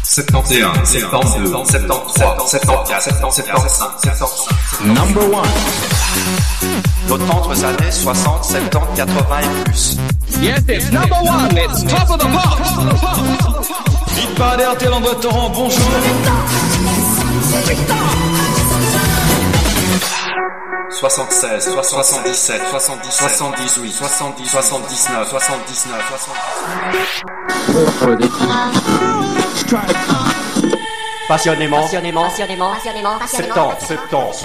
71, 72, 73, 74, 75, 75. Number one. Nos tendres années 60, 70, 80 et plus. Yes, it's number one. It's top of the pops. Vite pas RTL en Torrent, bonjour. 76, 77, 70, 78, 70, 79, 79, 70. Passionnément. 70.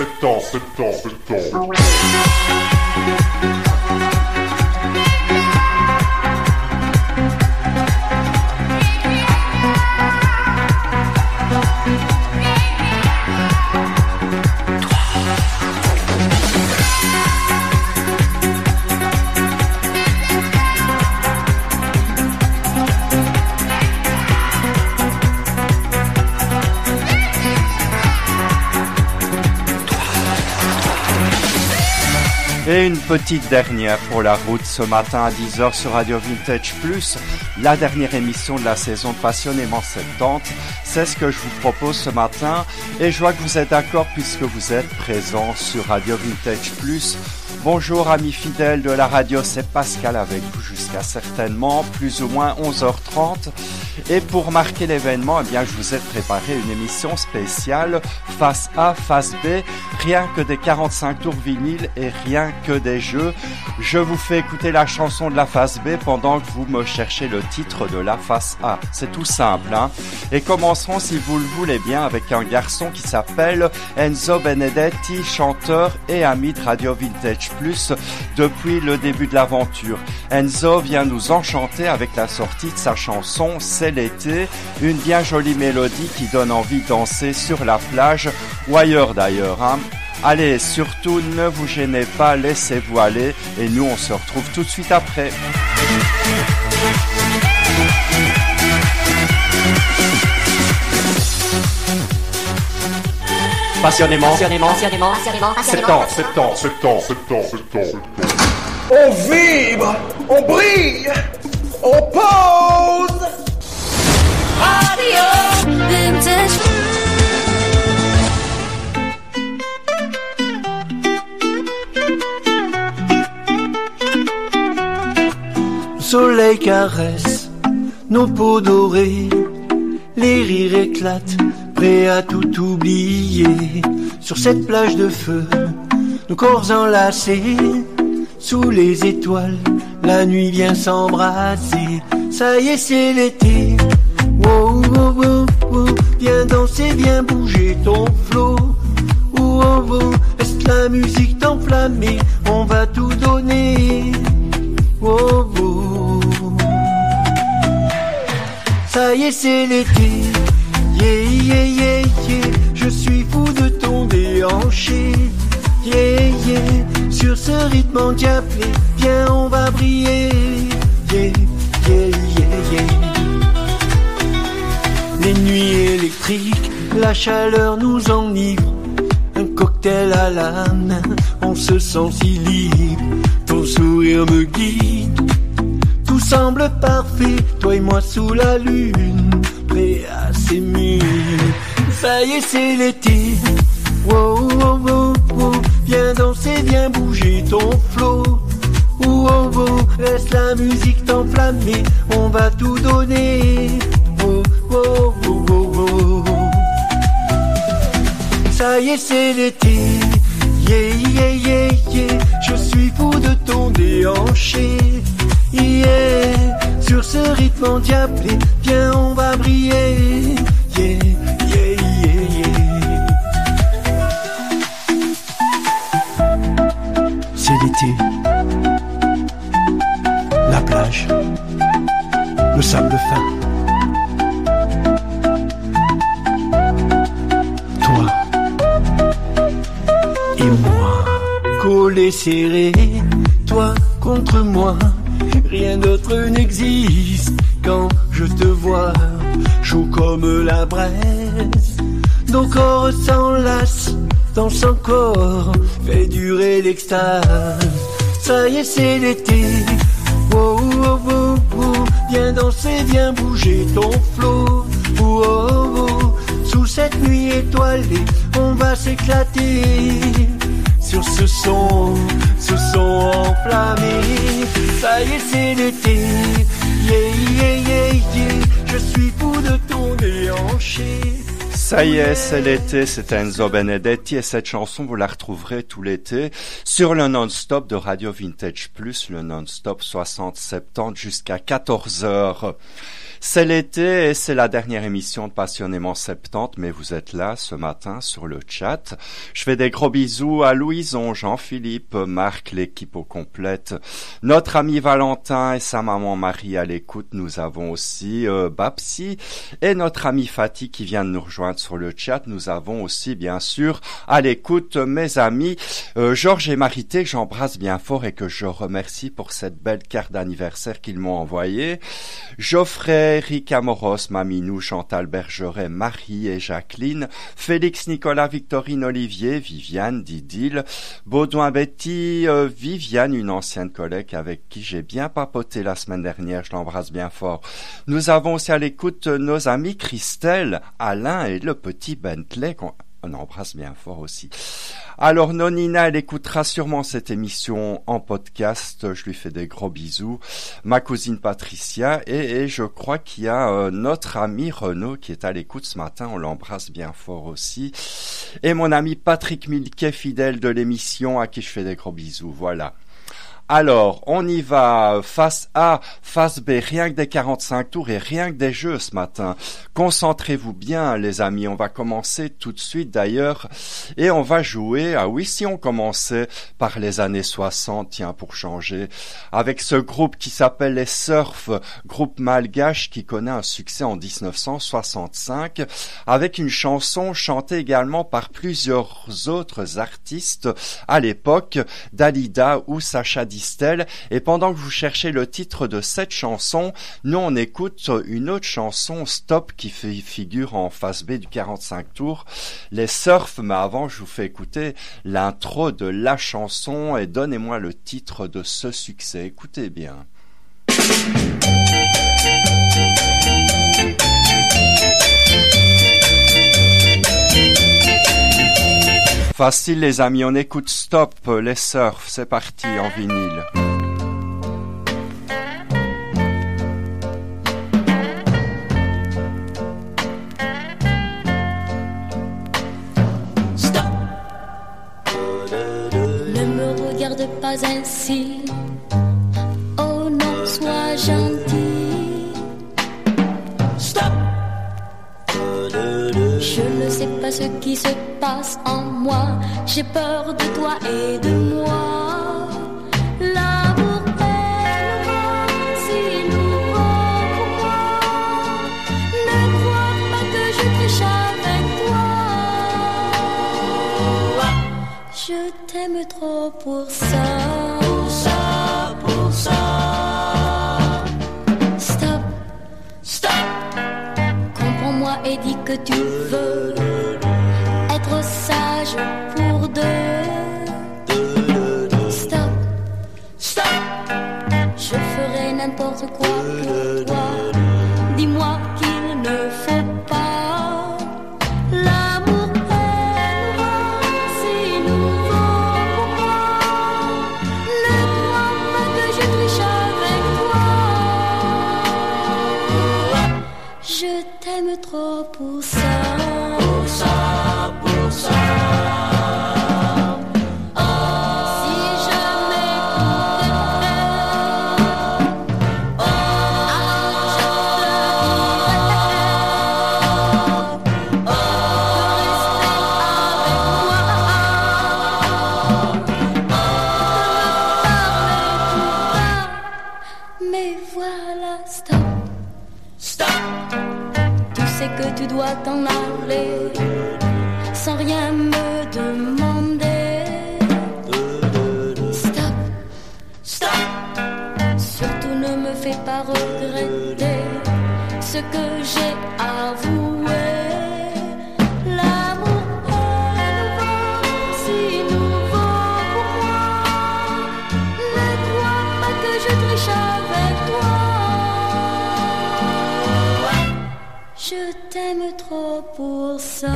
Et une petite dernière pour la route ce matin à 10h sur Radio Vintage Plus, la dernière émission de la saison de Passionnément 70. C'est ce que je vous propose ce matin et je vois que vous êtes d'accord puisque vous êtes présents sur Radio Vintage Plus. Bonjour amis fidèles de la radio, c'est Pascal avec vous jusqu'à certainement plus ou moins 11h30. Et pour marquer l'événement, eh bien, je vous ai préparé une émission spéciale face A, face B, rien que des 45 tours vinyle et rien que des jeux. Je vous fais écouter la chanson de la face B pendant que vous me cherchez le titre de la face A. C'est tout simple, hein. Et commencerons, si vous le voulez bien, avec un garçon qui s'appelle Enzo Benedetti, chanteur et ami de Radio Vintage Plus depuis le début de l'aventure. Enzo vient nous enchanter avec la sortie de sa chanson C'est l'été, une bien jolie mélodie qui donne envie de danser sur la plage ou ailleurs d'ailleurs, hein. Allez, surtout ne vous gênez pas, laissez-vous aller et nous on se retrouve tout de suite après. Passionnément. 70. On vibre, on brille, on pose. Radio Vintage. Le soleil caresse nos peaux dorées, les rires éclatent, prêts à tout oublier. Sur cette plage de feu, nos corps enlacés, sous les étoiles, la nuit vient s'embrasser. Ça y est, c'est l'été. Wow, wow, wow, wow. Viens danser, viens bouger ton flot. Wow, wow. Laisse la musique t'enflammer, on va tout donner. Wow, wow. Ça y est, c'est l'été. Yeah, yeah, yeah, yeah. Je suis fou de ton déhanché. Yeah, yeah. Sur ce rythme endiablé, viens, on va briller. Yeah, yeah, yeah, yeah. Les nuits électriques, la chaleur nous enivre. Un cocktail à la main, on se sent si libre. Ton sourire me guide, tout semble parfait. Toi et moi sous la lune, prêts à s'émure. Ça y est, c'est l'été. Wow, wow, wow, wow. Viens danser, viens bouger ton flot. Wow, wow. Laisse la musique t'enflammer, on va tout donner. Wow, wow, wow, wow, wow. Ça y est, c'est l'été. Yeah, yeah, yeah, yeah. Je suis fou de ton déhanché. Yeah. Sur ce rythme endiablé, viens, on va briller. Yeah, yeah, yeah, yeah. C'est l'été. La plage. Le sable fin. Toi et moi. Collés serrés, toi contre moi. Rien d'autre n'existe quand je te vois. Chaud comme la braise. Nos corps s'enlacent, dansent encore, fait durer l'extase. Ça y est, c'est l'été. Wow, wow, wow, wow. Viens danser, viens bouger ton flot. oh, oh. Sous cette nuit étoilée, on va s'éclater sur ce son enflammé. Ça y est, c'est l'été, yeah, yeah, yeah, yeah. Je suis fou de ton déhanché. Ça y est, c'est l'été, c'est Enzo Benedetti et cette chanson, vous la retrouverez tout l'été sur le non-stop de Radio Vintage Plus, le non-stop 60-70 jusqu'à 14h. C'est l'été et c'est la dernière émission de Passionnément 70, mais vous êtes là ce matin sur le chat. Je fais des gros bisous à Louison, Jean-Philippe, Marc, l'équipe au complète, notre ami Valentin et sa maman Marie à l'écoute. Nous avons aussi Babsi et notre ami Fatih qui vient de nous rejoindre sur le chat. Nous avons aussi bien sûr à l'écoute mes amis Georges et Marité que j'embrasse bien fort et que je remercie pour cette belle carte d'anniversaire qu'ils m'ont envoyée. Geoffrey, Eric Amoros, Maminou, Chantal Bergeret, Marie et Jacqueline, Félix, Nicolas, Victorine, Olivier, Viviane, Didil, Baudouin, Betty, Viviane, une ancienne collègue avec qui j'ai bien papoté la semaine dernière, je l'embrasse bien fort. Nous avons aussi à l'écoute nos amis Christelle, Alain et le petit Bentley qu'on embrasse bien fort aussi. Alors Nonina, elle écoutera sûrement cette émission en podcast, je lui fais des gros bisous. Ma cousine Patricia et je crois qu'il y a notre ami Renaud qui est à l'écoute ce matin, on l'embrasse bien fort aussi. Et mon ami Patrick Milquet, fidèle de l'émission, à qui je fais des gros bisous, voilà. Alors, on y va, face A, face B, rien que des 45 tours et rien que des jeux ce matin. Concentrez-vous bien les amis, on va commencer tout de suite d'ailleurs et on va jouer, ah oui si on commençait par les années 60, tiens pour changer, avec ce groupe qui s'appelle les Surf, groupe malgache qui connaît un succès en 1965, avec une chanson chantée également par plusieurs autres artistes à l'époque, Dalida ou Sacha Distel. Et pendant que vous cherchez le titre de cette chanson, nous on écoute une autre chanson, Stop, qui fait figure en face B du 45 tours, les Surf. Mais avant je vous fais écouter l'intro de la chanson et donnez-moi le titre de ce succès, écoutez bien. Facile les amis, on écoute Stop, les Surf, c'est parti en vinyle. Stop. Ne me regarde pas ainsi. Oh non, sois gentil. Stop. Je ne sais pas ce qui se passe en moi. J'ai peur de toi et de moi. L'amour est nouveau, si nouveau pour moi. Ne crois pas que je triche avec toi. Je t'aime trop pour ça. Pour ça, pour ça. Stop, stop. Comprends-moi et dis que tu veux être sage pour deux. Stop, stop. Je ferai n'importe quoi pour toi. Dis-moi qu'il ne faut pas. L'amour est nouveau, si nouveau pour moi. Ne crois pas que je triche avec toi. Je t'aime trop pour ça. Pour ça, pour ça. Que tu dois t'en aller sans rien me demander. Stop, stop. Surtout ne me fais pas regretter ce que j'ai avoué. L'amour est nouveau, si nouveau pour moi. Ne crois pas que je triche avec toi. Je t'aime pour ça.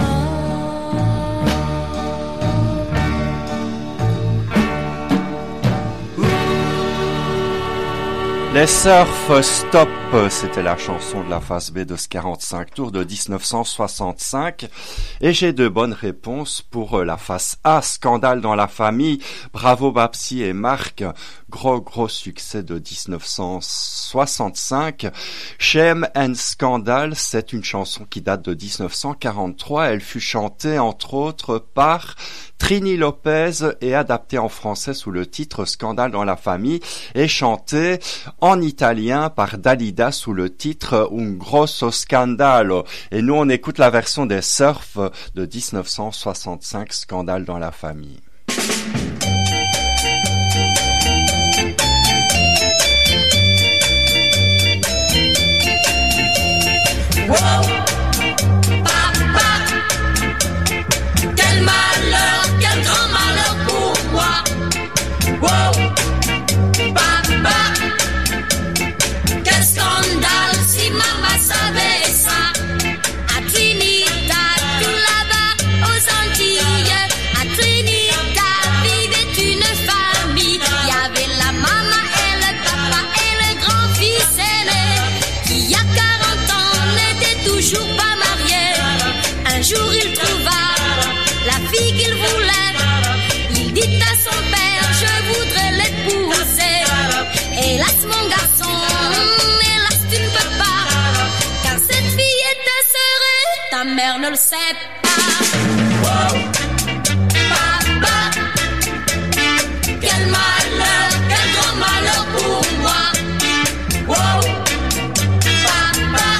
Les Surf Stop, c'était la chanson de la phase B de ce 45 tours de 1965. Et j'ai de bonnes réponses pour la face A, Scandale dans la famille. Bravo Babsi et Marc. Gros succès de 1965. Shame and Scandal, c'est une chanson qui date de 1943. Elle fut chantée entre autres par Trini Lopez et adaptée en français sous le titre Scandale dans la famille et chantée en italien par Dalida sous le titre Un grosso scandalo. Et nous on écoute la version des Surf de 1965, Scandale dans la famille. Wow, papa, quel malheur, quel grand malheur pour moi. Wow, papa, quel scandale si maman savait ça. À Trinidad, tout là-bas aux Antilles, à Trinidad vivait une famille. Il y avait la maman et le papa et le grand-fils aîné qui a 40 ans n'était toujours pas marié. Un jour il trouva la fille qu'il voulait. Il dit à son père, je voudrais l'épouser. Hélas mon garçon, hélas tu ne peux pas, car cette fille est ta sœur et ta mère ne le sait pas. Wow, papa, quel malheur, quel grand malheur pour moi. Wow, papa,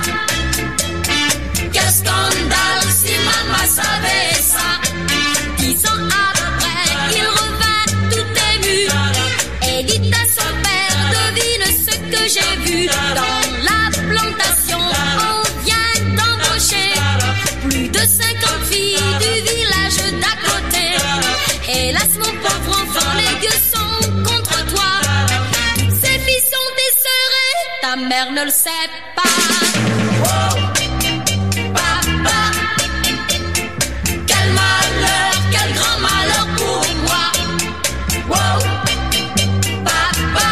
quel scandale si maman savait ça. 10 ans après, il revint tout ému et dit à son père, devine ce que j'ai vu. Dans la plantation, on vient d'embaucher plus de 50 filles du village d'à côté. Hélas mon pauvre enfant, les dieux sont contre toi. Ces filles sont tes sœurs et ta mère ne le sait pas. Wow, papa, quel malheur, quel grand malheur pour moi. Wow, papa,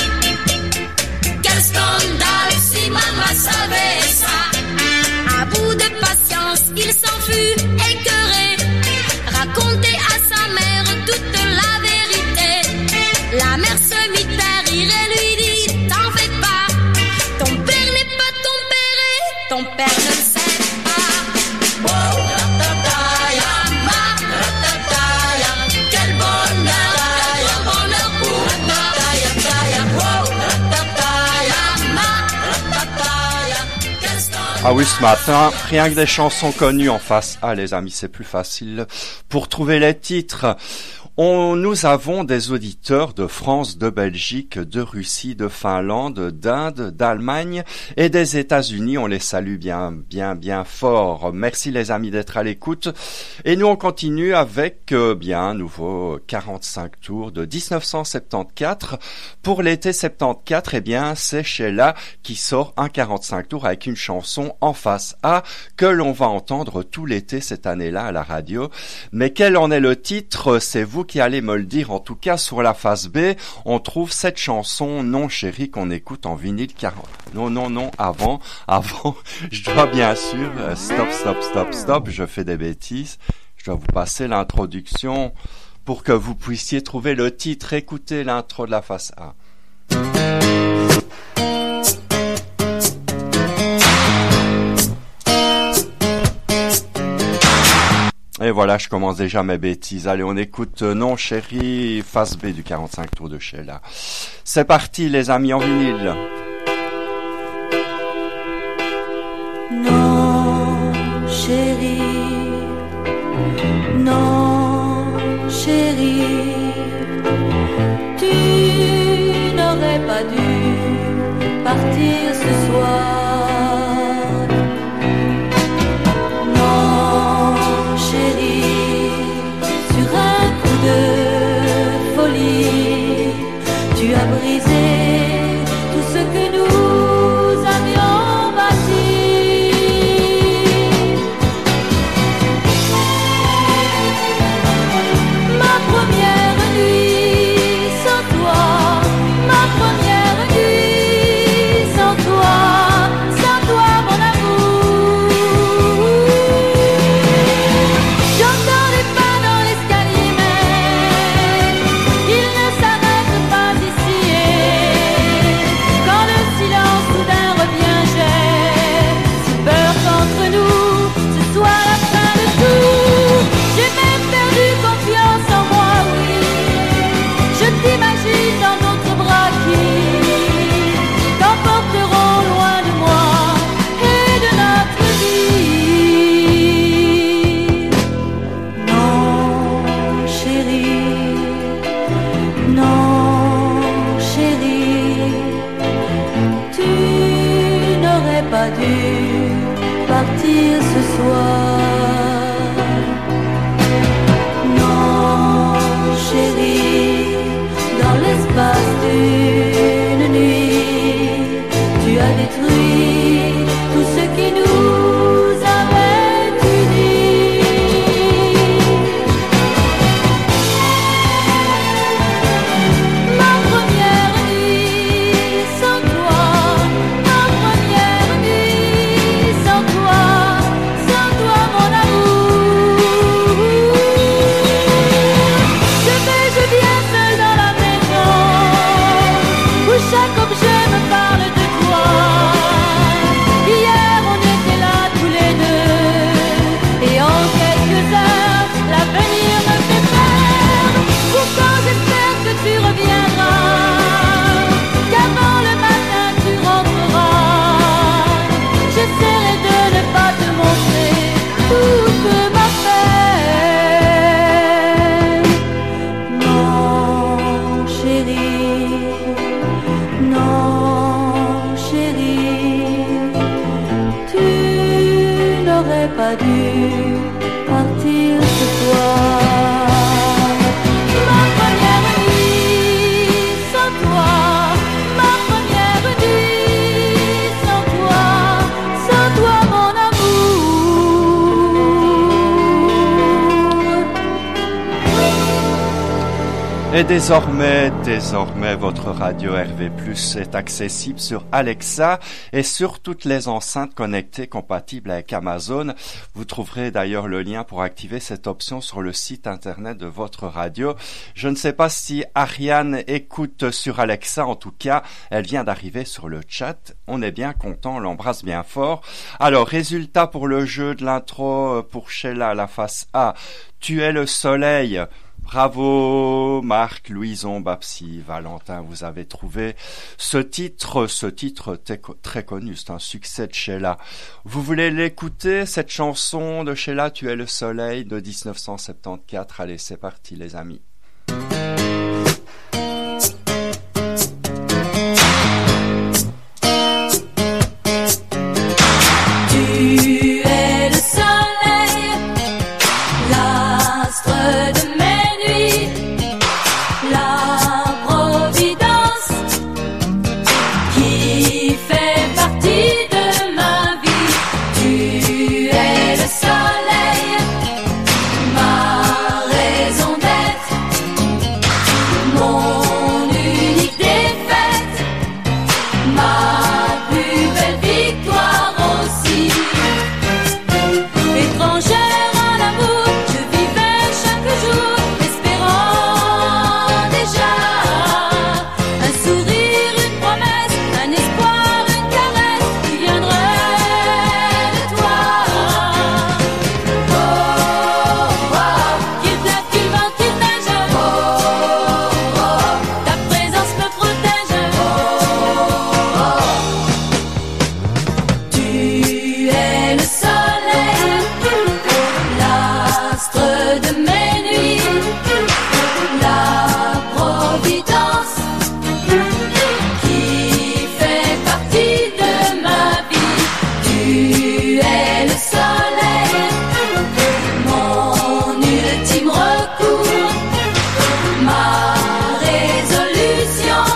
quel scandale si maman savait ça. À bout de patience, il s'en fut écœuré. Raconter à sa mère toute la vérité. La mère se mit à rire et lui dit, t'en fais pas. Ton père n'est pas ton père et ton père ne le sait pas. Wow, ratataya, ratataya, quel bonheur, quel grand bonheur pour moi. Wow, ratataya, ratataya, quel scandale. Ah oui, ce matin, rien que des chansons connues en face A, les amis, c'est plus facile pour trouver les titres. Nous avons des auditeurs de France, de Belgique, de Russie, de Finlande, d'Inde, d'Allemagne et des États-Unis. On les salue bien fort. Merci les amis d'être à l'écoute. Et nous on continue avec un nouveau 45 tours de 1974. Pour l'été 74, c'est Sheila qui sort un 45 tours avec une chanson en face A que l'on va entendre tout l'été cette année-là à la radio. Mais quel en est le titre? C'est vous qui allez me le dire. En tout cas, sur la face B, on trouve cette chanson Non Chérie qu'on écoute en vinyle 40. Non, avant, je dois bien sûr, stop, je fais des bêtises. Je dois vous passer l'introduction pour que vous puissiez trouver le titre. Écoutez l'intro de la face A. Et voilà, je commence déjà mes bêtises. Allez, on écoute Non Chérie, face B du 45 tours de Sheila. C'est parti les amis en vinyle. Non, chérie, non, chérie, tu n'aurais pas dû partir ce soir. Tu as brisé tout ce que nous avions bâti. pas dû partir ce soir. Non, chérie, dans l'espace d'une nuit, tu as détruit tout ce qui nous avait unis. Ma première nuit sans toi, ma première nuit sans toi mon amour. Je viens seul dans la maison où chaque objet me parle de toi. Hier on était là tous les deux et en quelques heures l'avenir me fait peur. Pourtant j'espère que tu reviendras, qu'avant le matin tu rentreras. J'essaierai de ne pas te montrer toute ma peine. Non chérie, non chérie, tu n'aurais pas dû partir ce soir. Ma première nuit sans toi, ma première nuit sans toi mon amour. Et désormais, votre radio RV+ est accessible sur Alexa et sur toutes les enceintes connectées compatibles avec Amazon. Vous trouverez d'ailleurs le lien pour activer cette option sur le site internet de votre radio. Je ne sais pas si Ariane écoute sur Alexa, en tout cas, elle vient d'arriver sur le chat. On est bien content, on l'embrasse bien fort. Alors, résultat pour le jeu de l'intro pour Sheila, la face A. Tu es le soleil. Bravo Marc, Louison, Babsi, Valentin, vous avez trouvé ce titre très connu, c'est un succès de Sheila. Vous voulez l'écouter, cette chanson de Sheila, Tu es le soleil de 1974. Allez, c'est parti les amis. Tu es le soleil, l'astre de la providence qui fait partie de ma vie. Tu es le soleil, ma raison d'être, mon unique défaite, ma plus belle victoire aussi. Étrangère en amour, je vivais chaque jour espérant déjà un sourire, une promesse, un espoir, une caresse qui viendrait de toi. Oh, oh, qu'il pleuve, qu'il vente, qu'il neige, oh, oh, ta présence me protège. Oh, oh, tu es le soleil, l'astre de mes nuits, la providence qui fait partie de ma vie. Tu es le soleil, mon ultime recours, ma résolution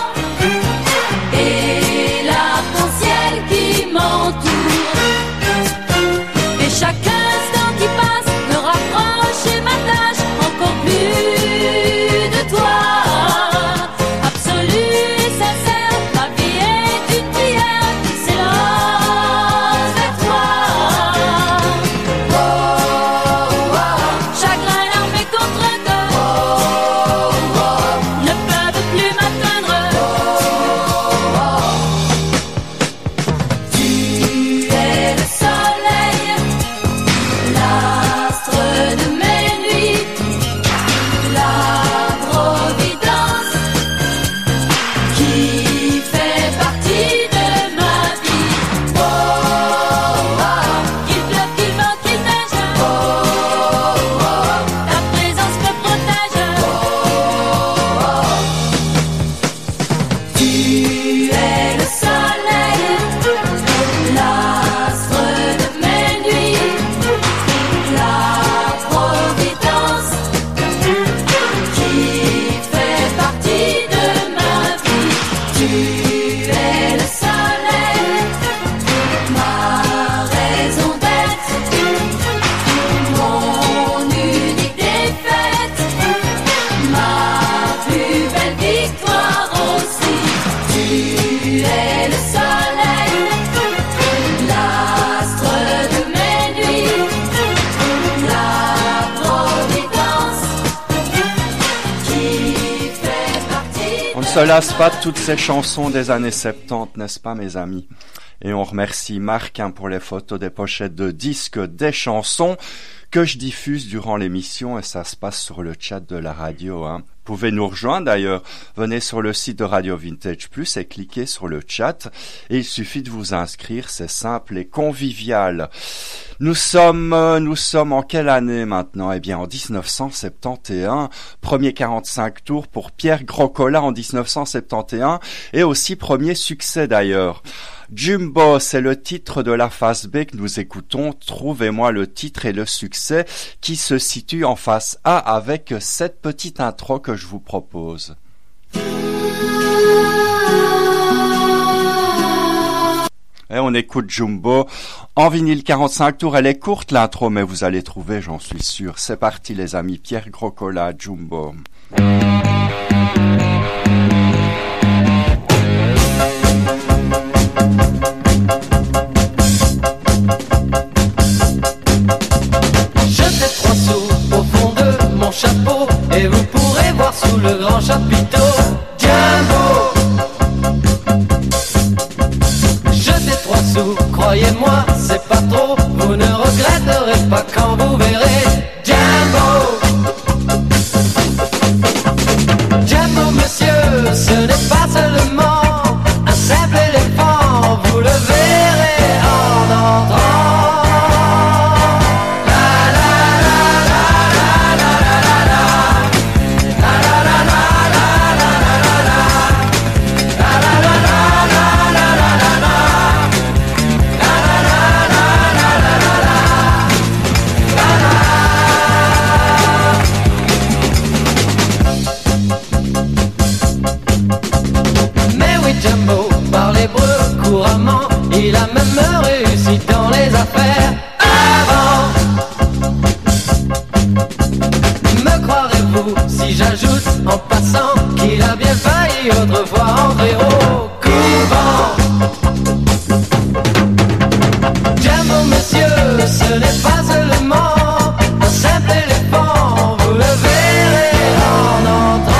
et l'arc-en-ciel qui m'entoure. Et chaque instant qui passe me rapproche et m'attache encore plus de toi. Absolu et sincère, ma vie est une prière qui s'élance vers toi. Oh, oh, chagrin, larmes et contre-cœur, oh, oh, ne peuvent plus m'atteindre. Oh, oh, tu es le soleil, l'astre de mes nuits, la providence qui fait partie de ma vie. Oh, oh, qu'il pleuve, qu'il vente, qu'il neige, oh, oh, ta présence me protège. Oh, oh, tu es le soleil, l'astre aussi. Tu es le soleil, l'astre de mes nuits, la providence qui fait partie. On ne se lasse pas de toutes ces chansons des années 70, n'est-ce pas mes amis? Et on remercie Marc pour les photos des pochettes de disques des chansons que je diffuse durant l'émission, et ça se passe sur le chat de la radio. Vous pouvez nous rejoindre d'ailleurs, venez sur le site de Radio Vintage Plus et cliquez sur le chat, et il suffit de vous inscrire, c'est simple et convivial. Nous sommes en quelle année maintenant? Eh bien en 1971, premier 45 tours pour Pierre Grocola en 1971, et aussi premier succès d'ailleurs. Jumbo, c'est le titre de la face B que nous écoutons. Trouvez-moi le titre et le succès qui se situe en face A avec cette petite intro que je vous propose. Et on écoute Jumbo en vinyle 45 tours. Elle est courte l'intro, mais vous allez trouver, j'en suis sûr. C'est parti les amis, Pierre Grocola, Jumbo. Chapeau, et vous pourrez voir sous le grand chapiteau Jumbo. Jetez 3 sous, croyez-moi, c'est pas trop. Vous ne regretterez pas quand vous verrez Jumbo. Jumbo, monsieur, ce n'est pas seulement un simple éléphant. Vous le verrez en entrant. Couramment, il a même réussi dans les affaires avant. Me croirez-vous si j'ajoute en passant qu'il a bien failli autrefois entrer au couvent. Jumbo, monsieur, ce n'est pas seulement un simple éléphant. Vous le verrez en entrant.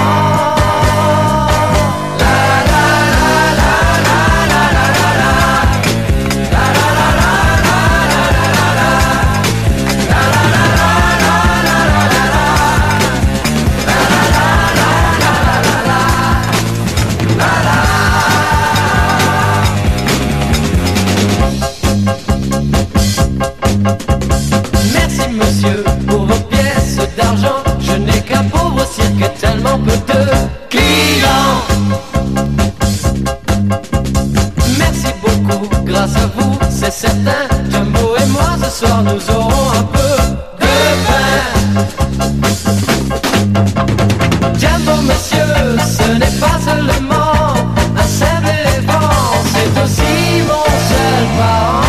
Tellement peu de clients. Merci beaucoup, grâce à vous, c'est certain. Jumbo et moi, ce soir, nous aurons un peu de pain. Jumbo, monsieur, ce n'est pas seulement un simple éléphant, c'est aussi mon seul parent.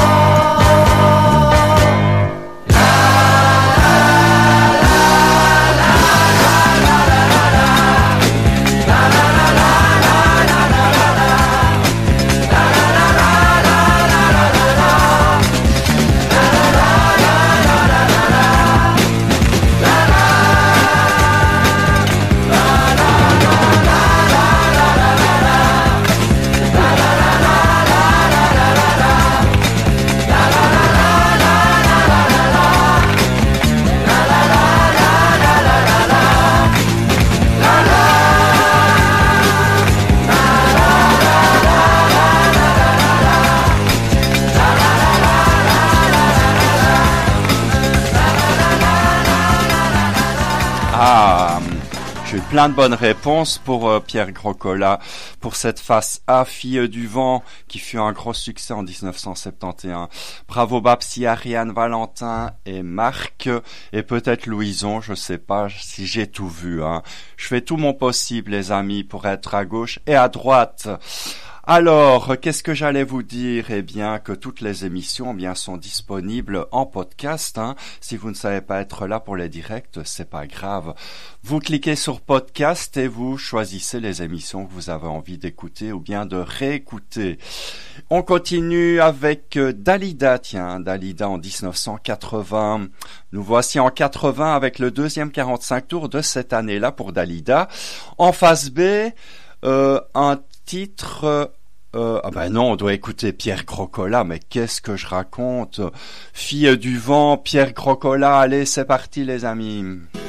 Plein de bonnes réponses pour Pierre Grocola, pour cette face A, Fille du vent, qui fut un gros succès en 1971. Bravo Babsi, Ariane, Valentin et Marc, et peut-être Louison, je sais pas si j'ai tout vu. Je fais tout mon possible, les amis, pour être à gauche et à droite. Alors, qu'est-ce que j'allais vous dire? Eh bien, que toutes les émissions, sont disponibles en podcast, Si vous ne savez pas être là pour les directs, c'est pas grave. Vous cliquez sur podcast et vous choisissez les émissions que vous avez envie d'écouter ou bien de réécouter. On continue avec Dalida, Dalida en 1980. Nous voici en 80 avec le deuxième 45 tours de cette année-là pour Dalida. En face B, un titre... non, on doit écouter Pierre Crocola, mais qu'est-ce que je raconte? Fille du vent, Pierre Crocola, allez, c'est parti les amis.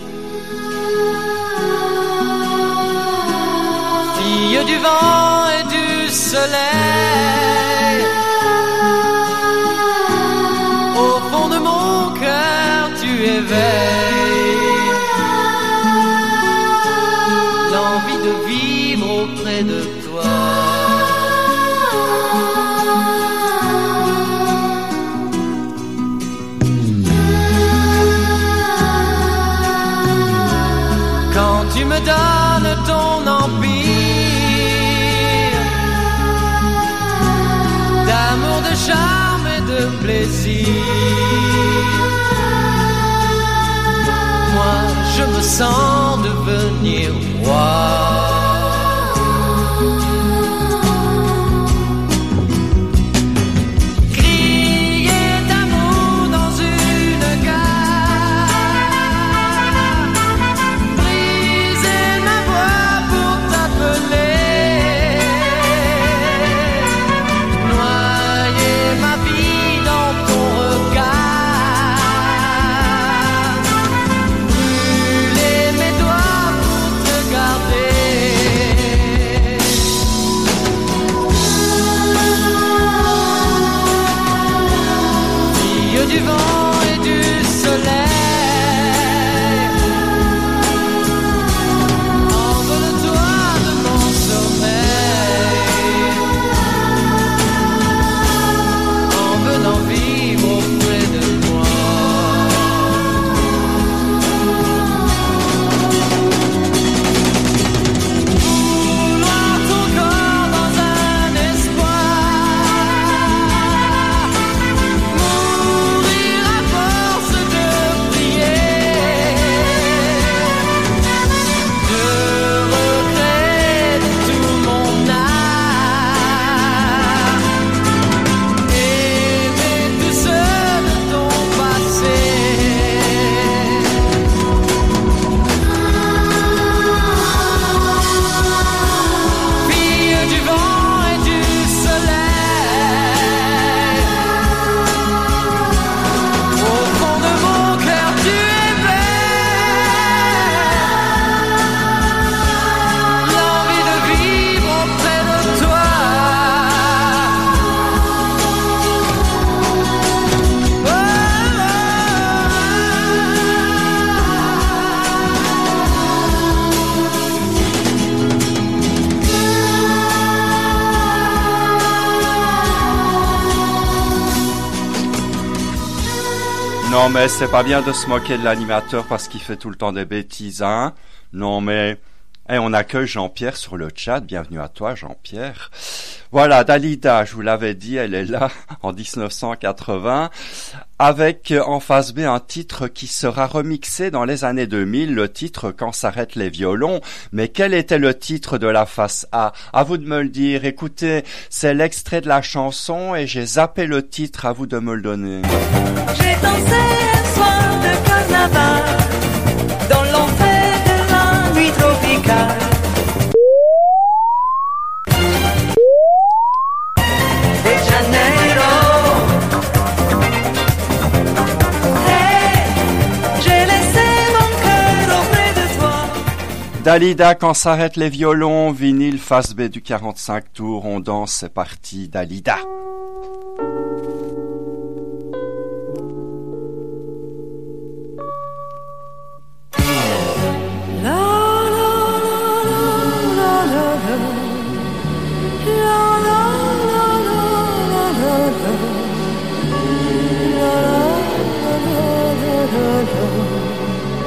Fille du vent et du soleil, au fond de mon cœur tu éveilles l'envie de vivre auprès de toi. Quand tu me donnes ton empire d'amour, de charme et de plaisir, moi je me sens devenir roi. Crier d'amour dans une gare, briser ma voix pour t'appeler, noyer ma vie dans ton regard, brûler mes doigts pour te garder. Fille du vent et du soleil, envole-toi de mon sommeil, en venant vivre auprès de moi. Vouloir ton corps dans un espoir, mourir à force de prier, de regret de tout mon âme, aimer tout seul de ton passé. Fille du vent et du soleil, au fond de mon cœur tu éveilles l'envie de vivre auprès de toi. Non mais c'est pas bien de se moquer de l'animateur parce qu'il fait tout le temps des bêtises, Non mais... on accueille Jean-Pierre sur le chat, bienvenue à toi Jean-Pierre. Voilà, Dalida, je vous l'avais dit, elle est là en 1980, avec en face B un titre qui sera remixé dans les années 2000, le titre Quand s'arrêtent les violons. Mais quel était le titre de la face A? À vous de me le dire. Écoutez, c'est l'extrait de la chanson et j'ai zappé le titre, à vous de me le donner. J'ai dansé un soir de carnaval dans l'enfer de la nuit tropicale. De Janeiro. Hey, j'ai laissé mon cœur auprès de toi. Dalida, Quand s'arrêtent les violons, vinyle face B du 45 tours, on danse, c'est parti, Dalida.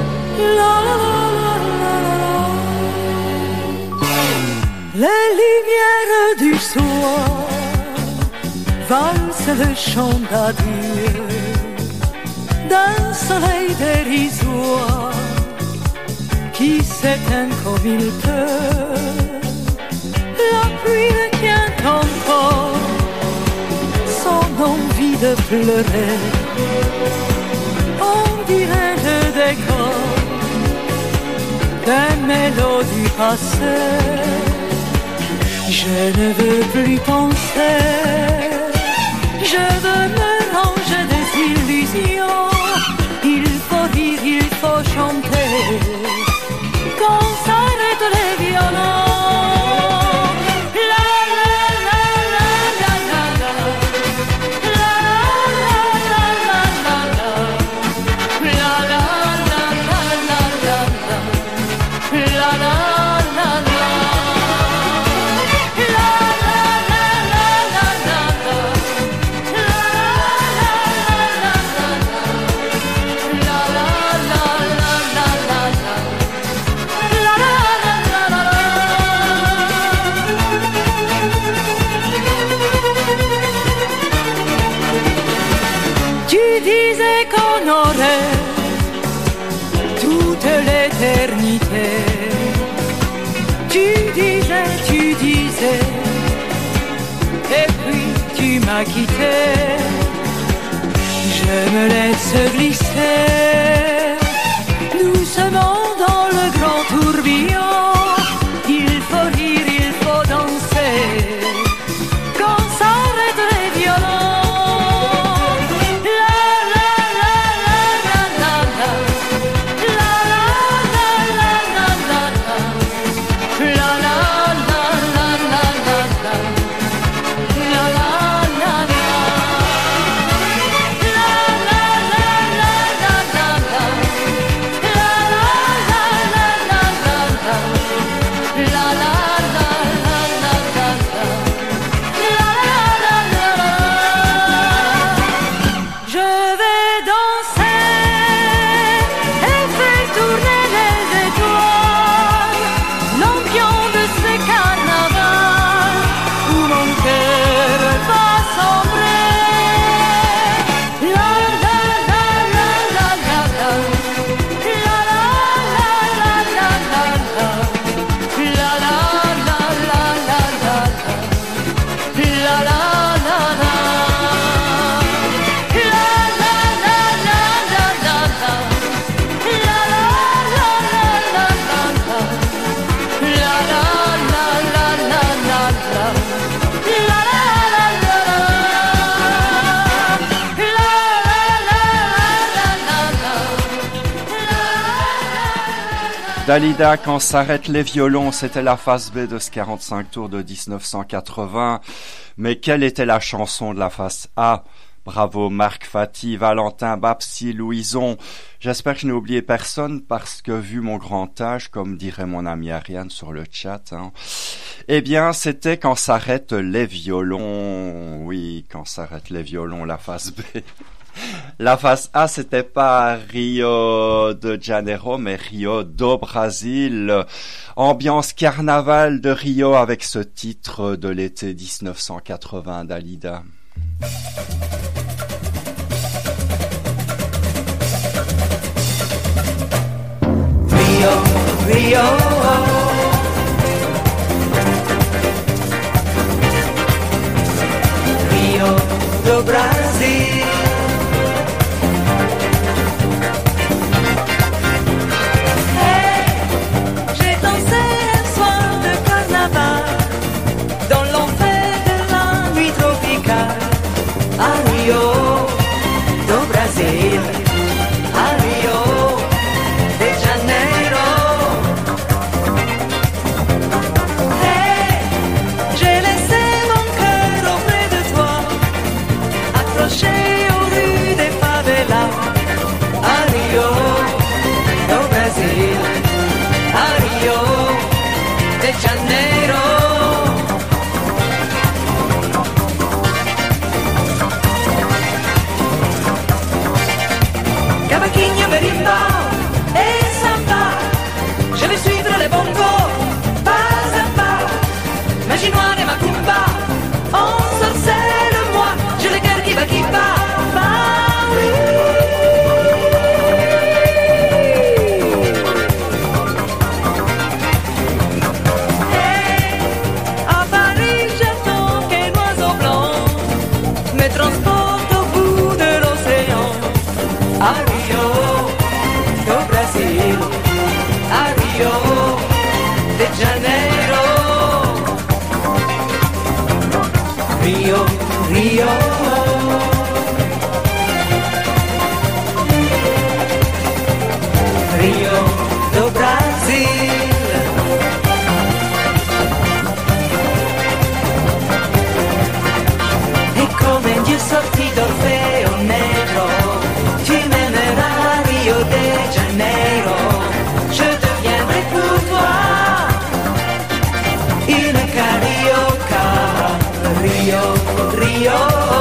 La lumière lumière du soir valse le chant d'adieu d'un soleil dérisoire qui s'éteint comme il peut. La pluie ne tient encore son envie de pleurer. On dirait le décor d'un mélodie passée. Je ne veux plus penser, je veux me ranger des illusions. Il faut rire, il faut chanter, quand s'arrêtent les violons. Toute l'éternité. Tu disais, et puis tu m'as quitté. Je me laisse glisser doucement dans le grand tourbillon. Il faut rire, il faut danser, quand s'arrêtent les violons. Dalida, quand s'arrêtent les violons, c'était la face B de ce 45 tours de 1980. Mais quelle était la chanson de la face A? Bravo Marc Fati, Valentin, Babsi, Louison. J'espère que je n'ai oublié personne parce que vu mon grand âge, comme dirait mon ami Ariane sur le chat, eh bien c'était quand s'arrêtent les violons. Oui, quand s'arrêtent les violons, la face B. La face A, c'était pas Rio de Janeiro, mais Rio do Brasil. Ambiance carnaval de Rio avec ce titre de l'été 1980 Dalida. Rio, Rio, Rio do Brasil. J'ai laissé mon cœur auprès de toi, accroché au de Macumba, ensorcelle-moi, j'ai le cœur qui va, Paris. Hey, à Paris j'attends qu'un oiseau blanc me transporte au bout de l'océan. À Rio, au Brésil, à Rio de Janeiro. Rio, Rio. Rio do Brasil. E come Dio sorti d'Orfeo Negro, tu m'aimeras à Rio de Janeiro. Je deviendrai pour toi une carioca. Rio, Rio.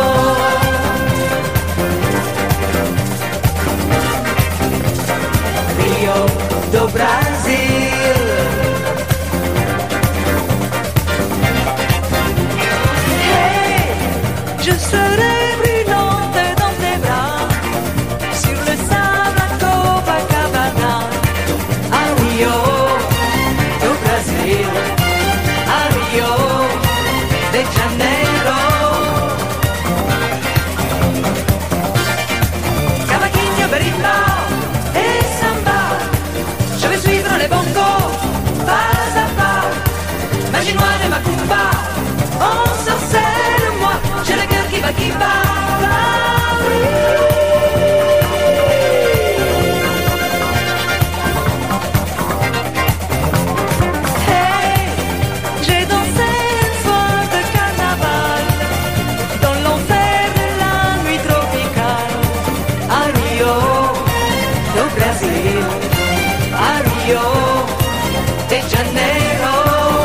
Rio do Brasil. Hey, je serai brûlante dans tes bras, sur le sable à Copacabana. À Rio do Brasil, à Rio de Janeiro. Cavaquinho, berimbau et samba, je vais suivre les bongos, pas à pas. Magie-moi de Macumba, ensorcelle-moi, j'ai le cœur qui va, Hey, j'ai dansé un soir de carnaval dans l'enfer de la nuit tropicale. À Rio do Brasil, à Rio de Janeiro.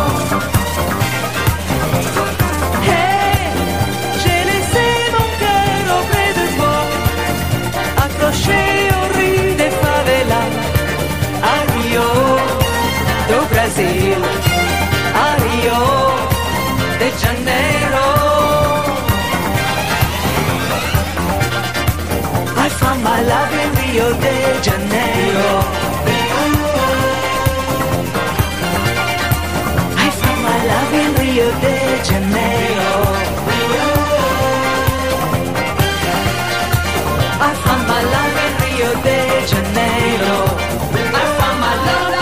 Hey, j'ai laissé mon cœur auprès de toi, accroché aux rues des favelas. À Rio do Brasil, à Rio de Janeiro. I found my love in Rio de Janeiro. I found my love in Rio de Janeiro. I found my love in Rio de Janeiro. I found my love.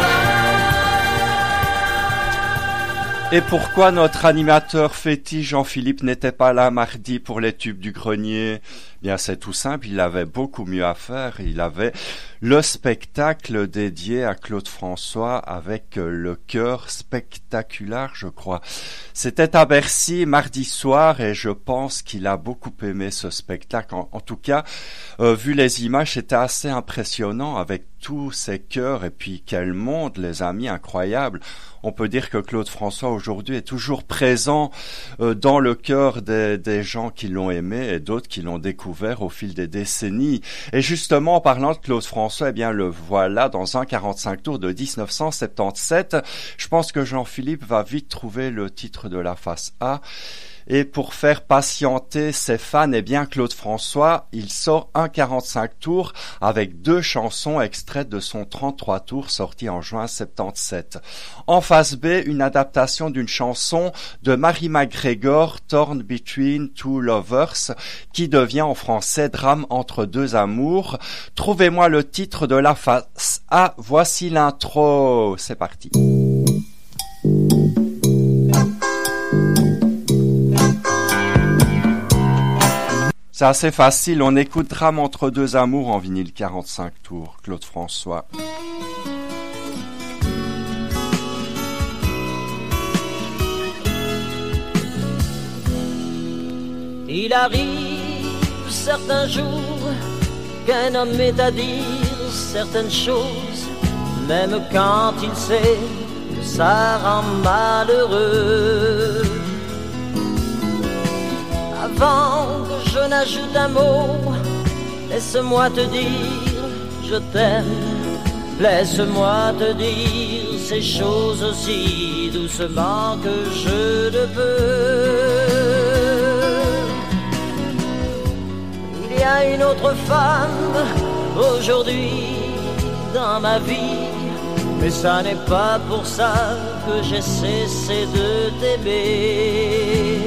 Et pourquoi notre animateur fétiche Jean-Philippe n'était pas là mardi pour les tubes du grenier? Bien, c'est tout simple, il avait beaucoup mieux à faire. Il avait le spectacle dédié à Claude François avec le chœur spectaculaire, je crois. C'était à Bercy mardi soir et je pense qu'il a beaucoup aimé ce spectacle. En tout cas, vu les images, c'était assez impressionnant avec tous ces chœurs et puis quel monde, les amis, incroyable. On peut dire que Claude François aujourd'hui est toujours présent dans le cœur des gens qui l'ont aimé et d'autres qui l'ont découvert au fil des décennies. Et justement, en parlant de Claude François, eh bien le voilà dans un 45 tours de 1977. Je pense que Jean-Philippe va vite trouver le titre de la face A. Et pour faire patienter ses fans, eh bien Claude François, il sort un 45 tours avec 2 chansons extraites de son 33 tours sorti en juin 77. En face B, une adaptation d'une chanson de Mary McGregor, Torn Between Two Lovers, qui devient en français Drame entre deux amours. Trouvez-moi le titre de la face A, voici l'intro, c'est parti. C'est assez facile, on écoute Drame entre deux amours en vinyle 45 tours, Claude François. Il arrive certains jours qu'un homme est à dire certaines choses, même quand il sait que ça rend malheureux. Avant que je n'ajoute un mot, laisse-moi te dire je t'aime, Laisse-moi te dire ces choses aussi doucement que je ne peux. Il y a une autre femme aujourd'hui dans ma vie, mais ça n'est pas pour ça que j'ai cessé de t'aimer.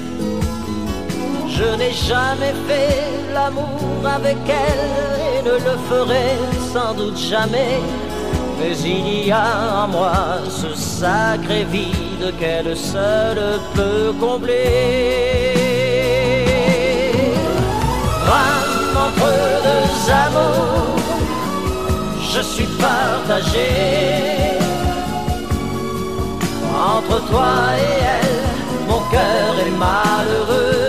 Je n'ai jamais fait l'amour avec elle et ne le ferai sans doute jamais. Mais il y a en moi ce sacré vide qu'elle seule peut combler. Drame entre deux amours, je suis partagé. Entre toi et elle, mon cœur est malheureux.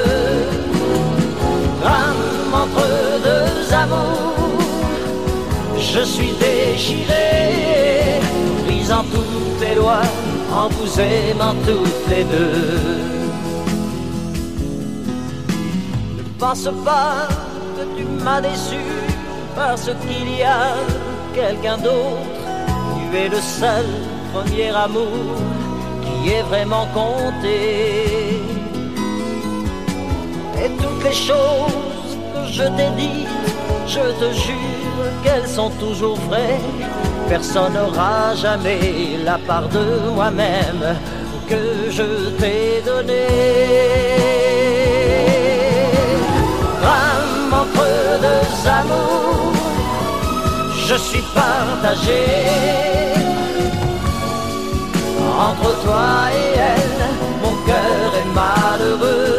Drame entre deux amours, je suis déchiré, brisant toutes tes lois, en vous aimant toutes les deux. Ne pense pas que tu m'as déçu, parce qu'il y a quelqu'un d'autre. Tu es le seul premier amour qui est vraiment compté. Et toutes les choses que je t'ai dites, je te jure qu'elles sont toujours vraies. Personne n'aura jamais la part de moi-même que je t'ai donnée. Drame entre deux amours, je suis partagé. Entre toi et elle, mon cœur est malheureux.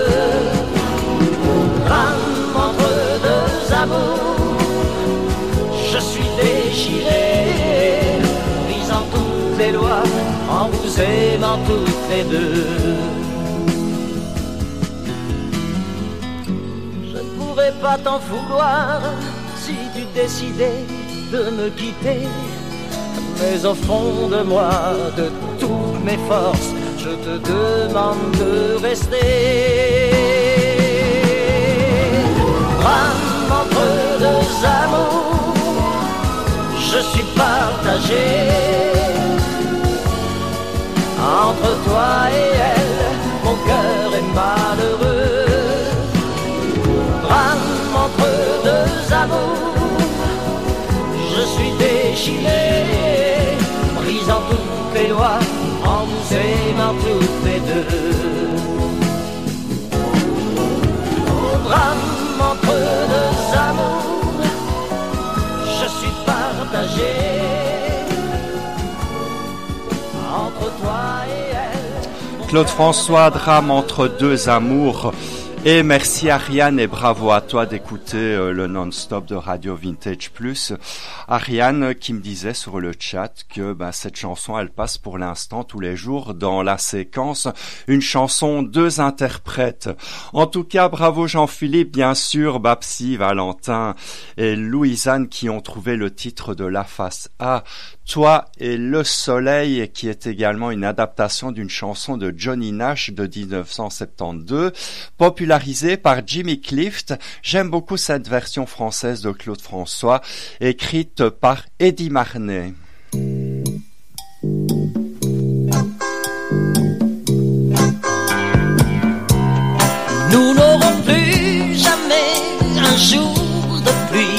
Drame entre deux amours, je suis déchiré, brisant toutes les lois, en vous aimant toutes les deux. Je ne pourrais pas t'en vouloir si tu décidais de me quitter. Mais au fond de moi, de toutes mes forces, je te demande de rester. Drame entre deux amours, je suis partagé. Entre toi et elle, mon cœur est malheureux. Drame entre deux amours, je suis déchiré, brisant toutes les lois, en vous aimant toutes les deux. Oh, drame entre deux amours, je suis partagé. Entre toi et elle. Claude François, drame entre deux amours. Et merci Ariane et bravo à toi d'écouter le non-stop de Radio Vintage Plus. Ariane qui me disait sur le chat que cette chanson elle passe pour l'instant tous les jours dans la séquence une chanson deux interprètes. En tout cas bravo Jean-Philippe, bien sûr Babsi, Valentin et Louisanne qui ont trouvé le titre de la face A. Toi et le soleil, qui est également une adaptation d'une chanson de Johnny Nash de 1972, popularisée par Jimmy Clift. J'aime beaucoup cette version française de Claude François, écrite par Eddie Marnay. Nous n'aurons plus jamais un jour de pluie.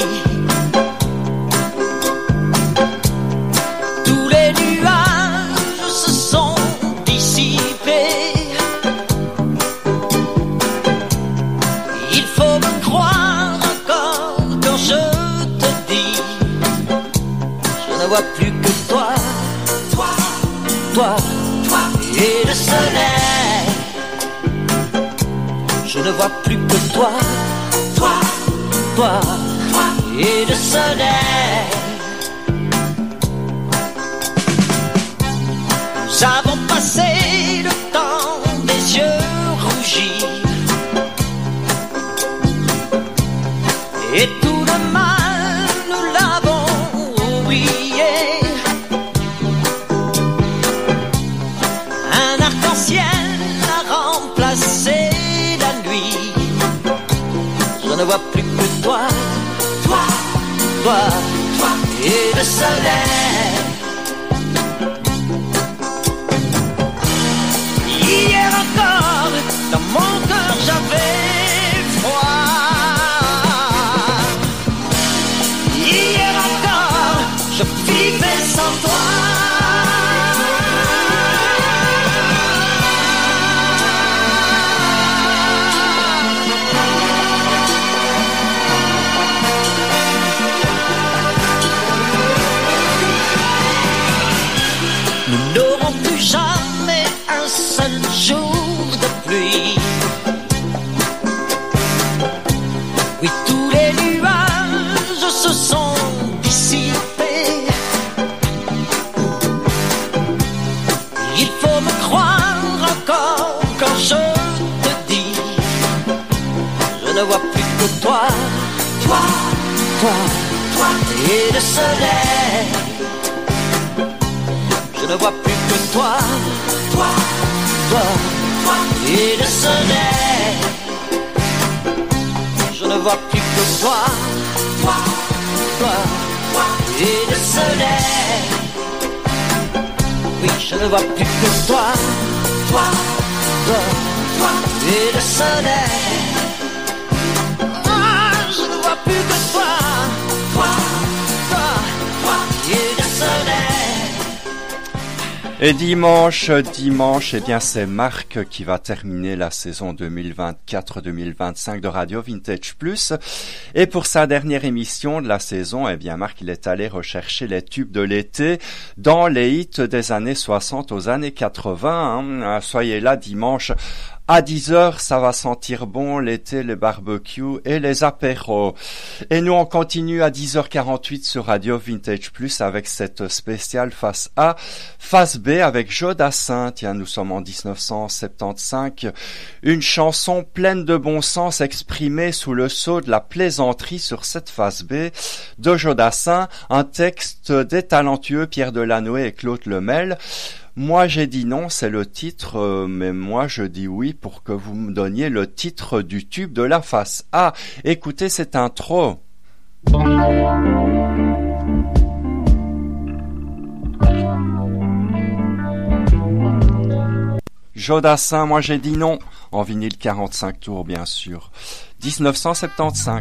Plus que toi, toi, toi, toi et le soleil. Je ne vois plus que toi, toi, toi, toi et le soleil. Nous avons passé le temps des yeux rougis et tout le mal nous l'avons oublié. Je ne vois plus que toi, toi, toi, toi et de soleil. Hier encore, dans mon cœur j'avais froid. Hier encore, je vivais sans toi. Nous n'aurons plus jamais un seul jour de pluie. Oui, tous les nuages se sont dissipés. Il faut me croire encore quand je te dis, je ne vois plus que toi, toi, toi, toi et le soleil. Je ne vois plus que toi, toi, toi, toi et le soleil. Je ne vois plus que toi, toi, toi, toi et le soleil. Oui, je ne vois plus que toi, toi, toi, toi et le soleil. Ah, je ne vois plus que toi, toi, toi, toi et le soleil. Et dimanche, eh bien c'est Marc qui va terminer la saison 2024-2025 de Radio Vintage Plus. Et pour sa dernière émission de la saison, eh bien Marc il est allé rechercher les tubes de l'été dans les hits des années 60 aux années 80. Soyez là dimanche. À 10h, ça va sentir bon l'été, les barbecues et les apéros. Et nous, on continue à 10h48 sur Radio Vintage Plus avec cette spéciale face A, face B avec Joe Dassin. Tiens, nous sommes en 1975. Une chanson pleine de bon sens exprimée sous le sceau de la plaisanterie sur cette face B de Joe Dassin. Un texte des talentueux Pierre Delanoë et Claude Lemel. Moi j'ai dit non, c'est le titre, mais moi je dis oui pour que vous me donniez le titre du tube de la face A. Écoutez cette intro. Joe Dassin, moi j'ai dit non, en vinyle 45 tours bien sûr. 1975.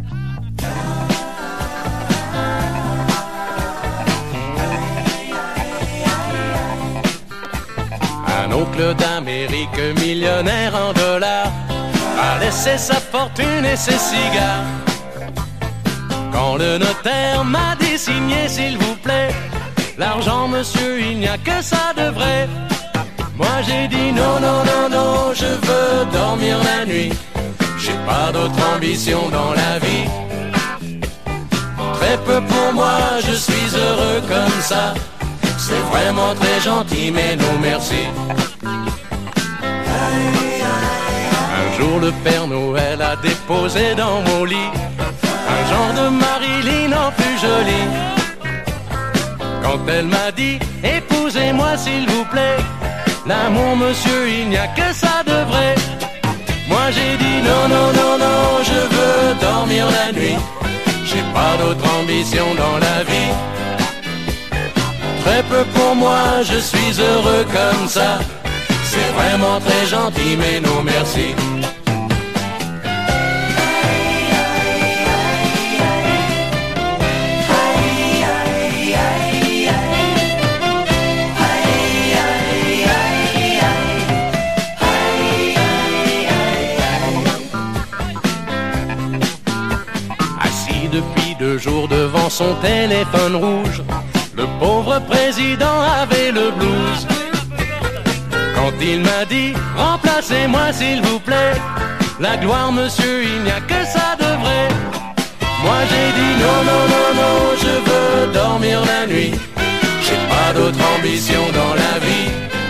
Un oncle d'Amérique millionnaire en dollars a laissé sa fortune et ses cigares. Quand le notaire m'a dit signer s'il vous plaît, l'argent monsieur il n'y a que ça de vrai. Moi j'ai dit non, non, non, non, je veux dormir la nuit. J'ai pas d'autre ambition dans la vie. Très peu pour moi, je suis heureux comme ça. C'est vraiment très gentil, mais non merci. Un jour le Père Noël a déposé dans mon lit un genre de Marilyn en plus jolie. Quand elle m'a dit épousez-moi s'il vous plaît, l'amour monsieur il n'y a que ça de vrai. Moi j'ai dit non, non, non, non, je veux dormir la nuit. J'ai pas d'autre ambition dans la vie. Très peu pour moi, je suis heureux comme ça. C'est vraiment très gentil, mais non merci. Assis depuis 2 jours devant son téléphone rouge, le pauvre président avait le blues. Quand il m'a dit remplacez-moi s'il vous plaît, la gloire monsieur il n'y a que ça de vrai. Moi j'ai dit non, non, non, non, je veux dormir la nuit. J'ai pas d'autre ambition dans la vie.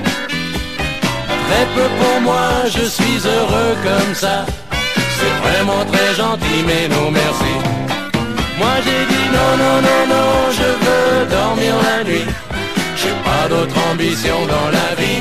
Très peu pour moi, je suis heureux comme ça. C'est vraiment très gentil mais non merci. Moi j'ai dit non, non, non, non, je veux dormir la nuit. J'ai pas d'autre ambition dans la vie.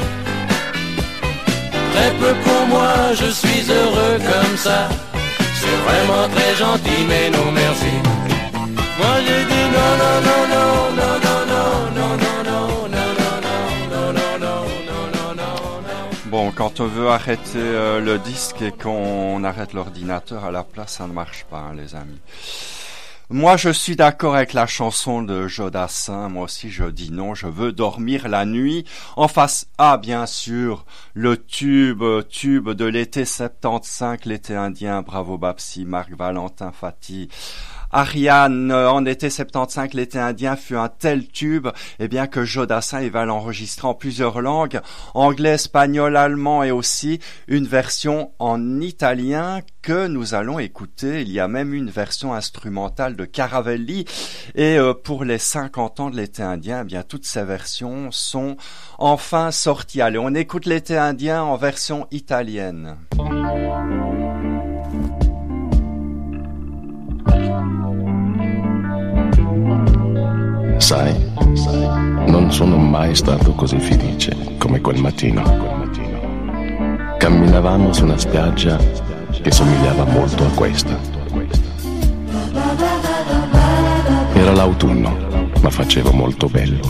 Très peu pour moi, je suis heureux comme ça. C'est vraiment très gentil mais non merci. Moi j'ai dit non, non, non, non, non, non, non, non, non, non, non, non, non. Bon, quand on veut arrêter le disque et qu'on arrête l'ordinateur à la place, ça ne marche pas, hein, les amis. Moi, je suis d'accord avec la chanson de Jodassin. Moi aussi, je dis non. Je veux dormir la nuit. En face A, bien sûr, le tube de l'été 75, l'été indien. Bravo Babsi, Marc, Valentin, Fatih. Ariane, en été 75, l'été indien fut un tel tube, eh bien que Jodassin il va l'enregistrer en plusieurs langues, anglais, espagnol, allemand et aussi une version en italien que nous allons écouter. Il y a même une version instrumentale de Caravelli et pour les 50 ans de l'été indien, eh bien toutes ces versions sont enfin sorties. Allez, on écoute l'été indien en version italienne. Sai, non sono mai stato così felice come quel mattino. Camminavamo su una spiaggia che somigliava molto a questa. Era l'autunno, ma faceva molto bello.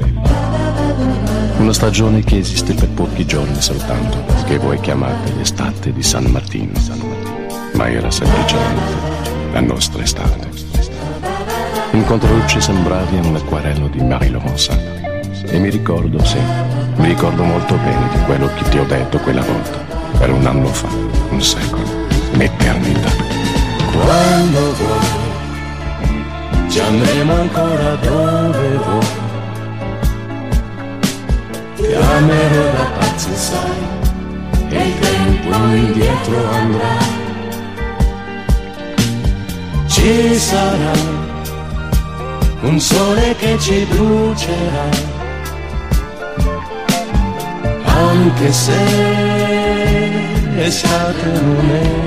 Una stagione che esiste per pochi giorni soltanto, che voi chiamate l'estate di San Martino, ma era semplicemente la nostra estate. In controluce sembravi un acquarello di Marie-Laurence e mi ricordo molto bene di quello che ti ho detto quella volta. Era un anno fa, un secolo, un'eternità. Quando vuoi, ci andremo ancora dove vuoi. Ti amerò da pazzi, sai, e il tempo indietro andrà. Ci sarà un sole che ci brucerà, anche se estate non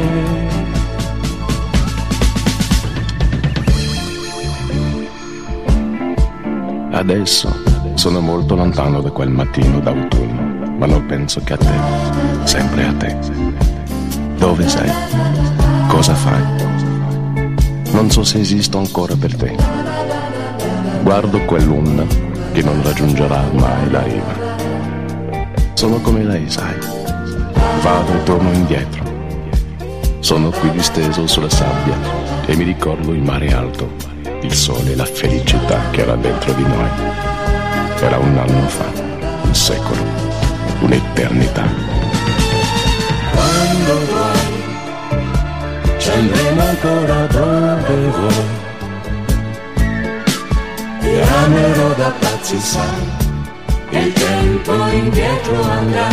è. Adesso sono molto lontano da quel mattino d'autunno, ma non penso che a te, sempre a te. Dove sei? Cosa fai? Non so se esisto ancora per te. Guardo quell'una che non raggiungerà mai la riva. Sono come lei, sai. Vado e torno indietro. Sono qui disteso sulla sabbia e mi ricordo il mare alto, il sole e la felicità che era dentro di noi. Era un anno fa, un secolo, un'eternità. Quando vuoi, ci andremo ancora dove vuoi. Ti amerò da pazzi, sai, il tempo indietro andrà.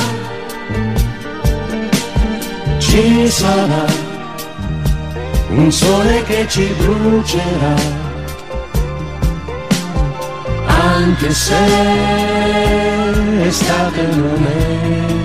Ci sarà un sole che ci brucerà, anche se estate non è.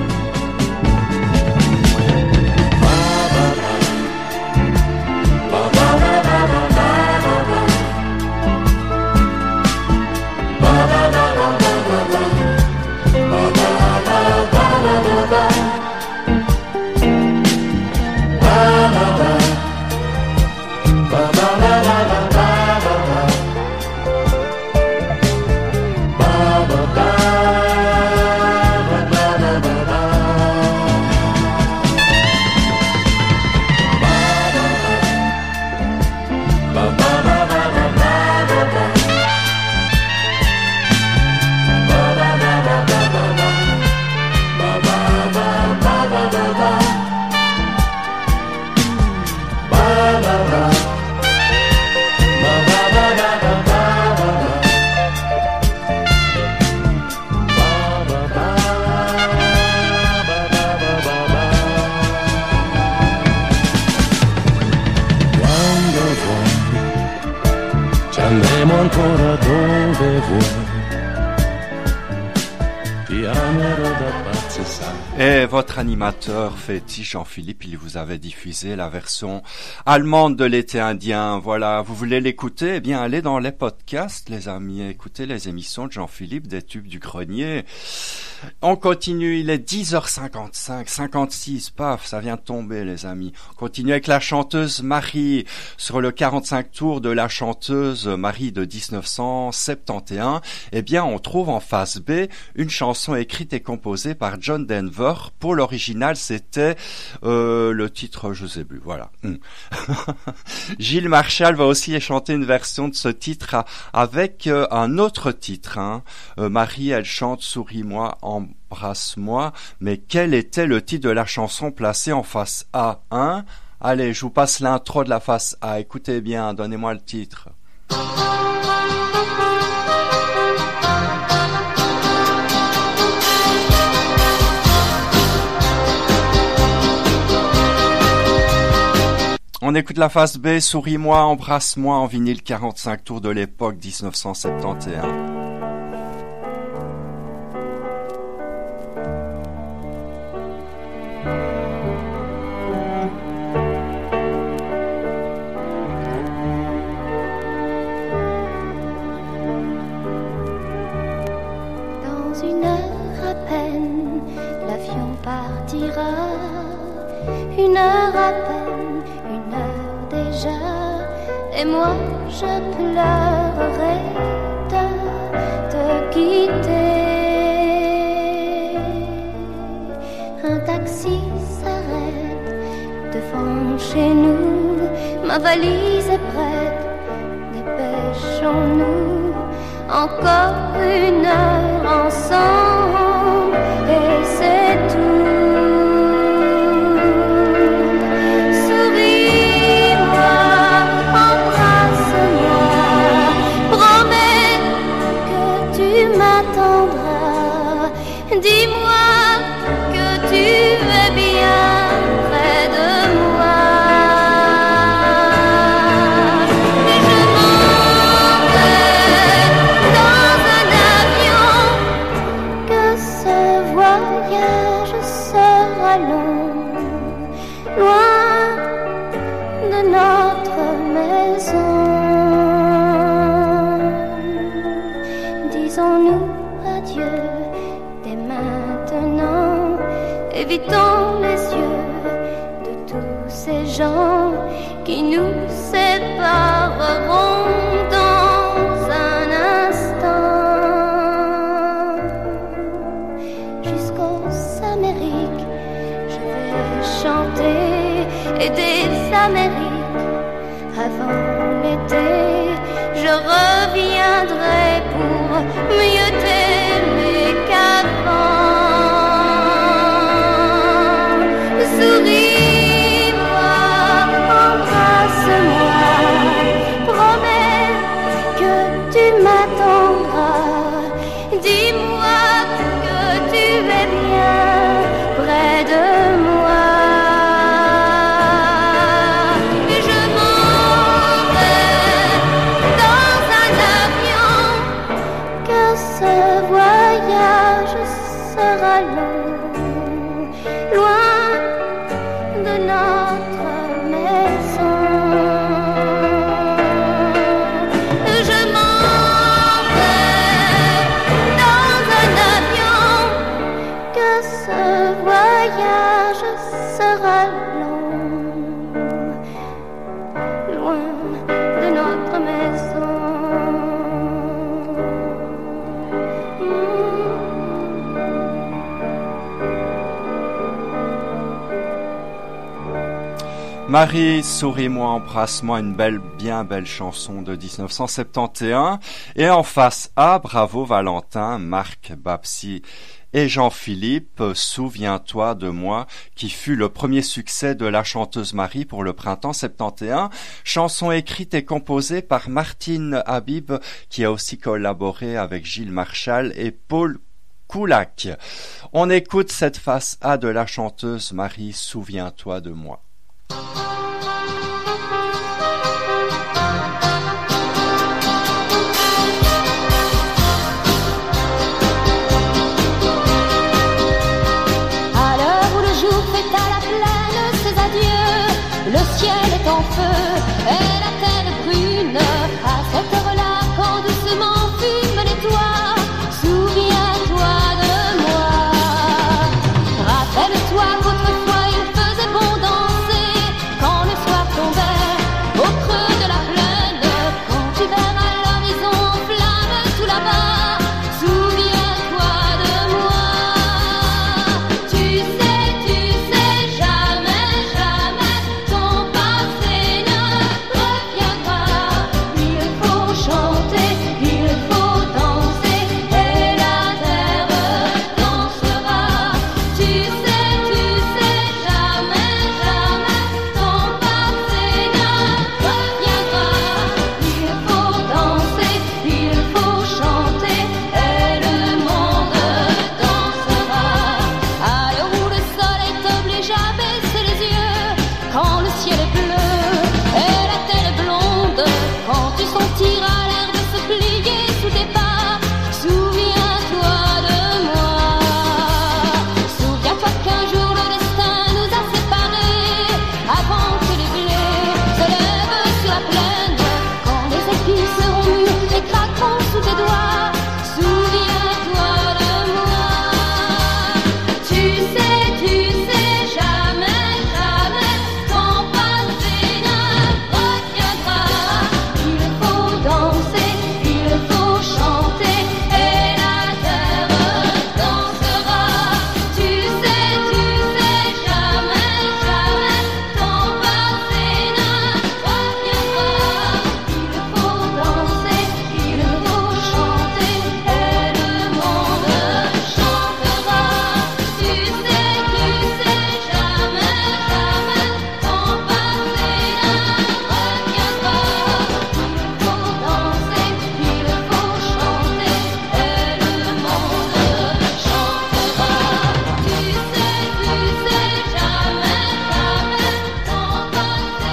Andremo ancora dove vuoi, ti amerò da pazzo. c'est ça. Et votre animateur fétiche Jean-Philippe, il vous avait diffusé la version allemande de l'été indien. Voilà, vous voulez l'écouter? Eh bien, allez dans les podcasts, les amis, écoutez les émissions de Jean-Philippe des Tubes du Grenier. On continue, il est 10h55, 56, paf, ça vient de tomber, les amis. On continue avec la chanteuse Marie, sur le 45 tours de la chanteuse Marie de 1971. Eh bien, on trouve en face B une chanson écrite et composée par John Denver. Pour l'original, c'était le titre, je sais plus, voilà. Gilles Marchal va aussi chanter une version de ce titre avec un autre titre. Marie, elle chante « Souris-moi, embrasse-moi », mais quel était le titre de la chanson placée en face A, hein? Allez, je vous passe l'intro de la face A, écoutez bien, donnez-moi le titre. On écoute la face B, Souris-moi, embrasse-moi en vinyle 45 tours de l'époque 1971. Dans une heure à peine, l'avion partira. Une heure à peine, une heure déjà, et moi je pleurerai de te quitter. Un taxi s'arrête devant chez nous, ma valise est prête, dépêchons-nous. Encore une heure ensemble et c'est tout. Dis-moi que tu es bien près de moi. Et je m'en vais dans un avion. Que ce voyage sera long, loin de notre maison. Disons-nous adieu. Évitons les yeux de tous ces gens qui nous sépareront dans un instant. Jusqu'aux Amériques, je vais chanter et des Amériques avant l'été, je reviendrai pour mieux t'aimer qu'avant. Souris-moi, embrasse-moi, promets que tu m'attendras. Dis-moi que tu es bien près de moi. Et je m'en vais dans un avion. Que ce voyage sera long, loin de notre maison. Je m'en vais dans un avion. Que ce voyage sera long, loin de notre maison. Marie, souris-moi, embrasse-moi, une bien belle chanson de 1971. Et en face A, bravo Valentin, Marc, Babsi et Jean-Philippe, Souviens-toi de moi, qui fut le premier succès de la chanteuse Marie pour le printemps 71. Chanson écrite et composée par Martine Habib, qui a aussi collaboré avec Gilles Marchal et Paul Koulak. On écoute cette face A de la chanteuse Marie, Souviens-toi de moi. feu et la terre brune. À cette heure-là, quand doucement fument les toits, souviens-toi de moi. Rappelle-toi qu'autrefois il faisait bon danser quand le soir tombait au creux de la plaine. Quand tu verras l'horizon en flamme tout là-bas, souviens-toi de moi. Tu sais, jamais, jamais, ton passé ne reviendra. Il faut chanter, il faut danser et la terre dansera. Tu sais, jamais, jamais, ton passé ne reviendra. Il faut danser, il faut chanter et le monde dansera. À l'heure où le soleil t'oblige à baisser les yeux, quand le ciel est bleu et la terre est blonde, quand tu sentiras l'air de se plier sous tes pas, souviens-toi de moi. Souviens-toi qu'un jour le destin nous a séparés, avant que les blés se lèvent sur la plaine, quand les épis seront mûrs et craqueront sous tes doigts, souviens-toi de moi. Tu sais, jamais, jamais, ton passé ne reviendra. Il faut danser, il faut chanter et la terre dansera. Tu sais, jamais, jamais, ton passé ne reviendra. Il faut danser, il faut chanter et le monde chantera. Tu sais, jamais, jamais, ton passé ne reviendra. Il faut danser, il faut chanter et le monde chantera. Tu sais, jamais, jamais, ton passé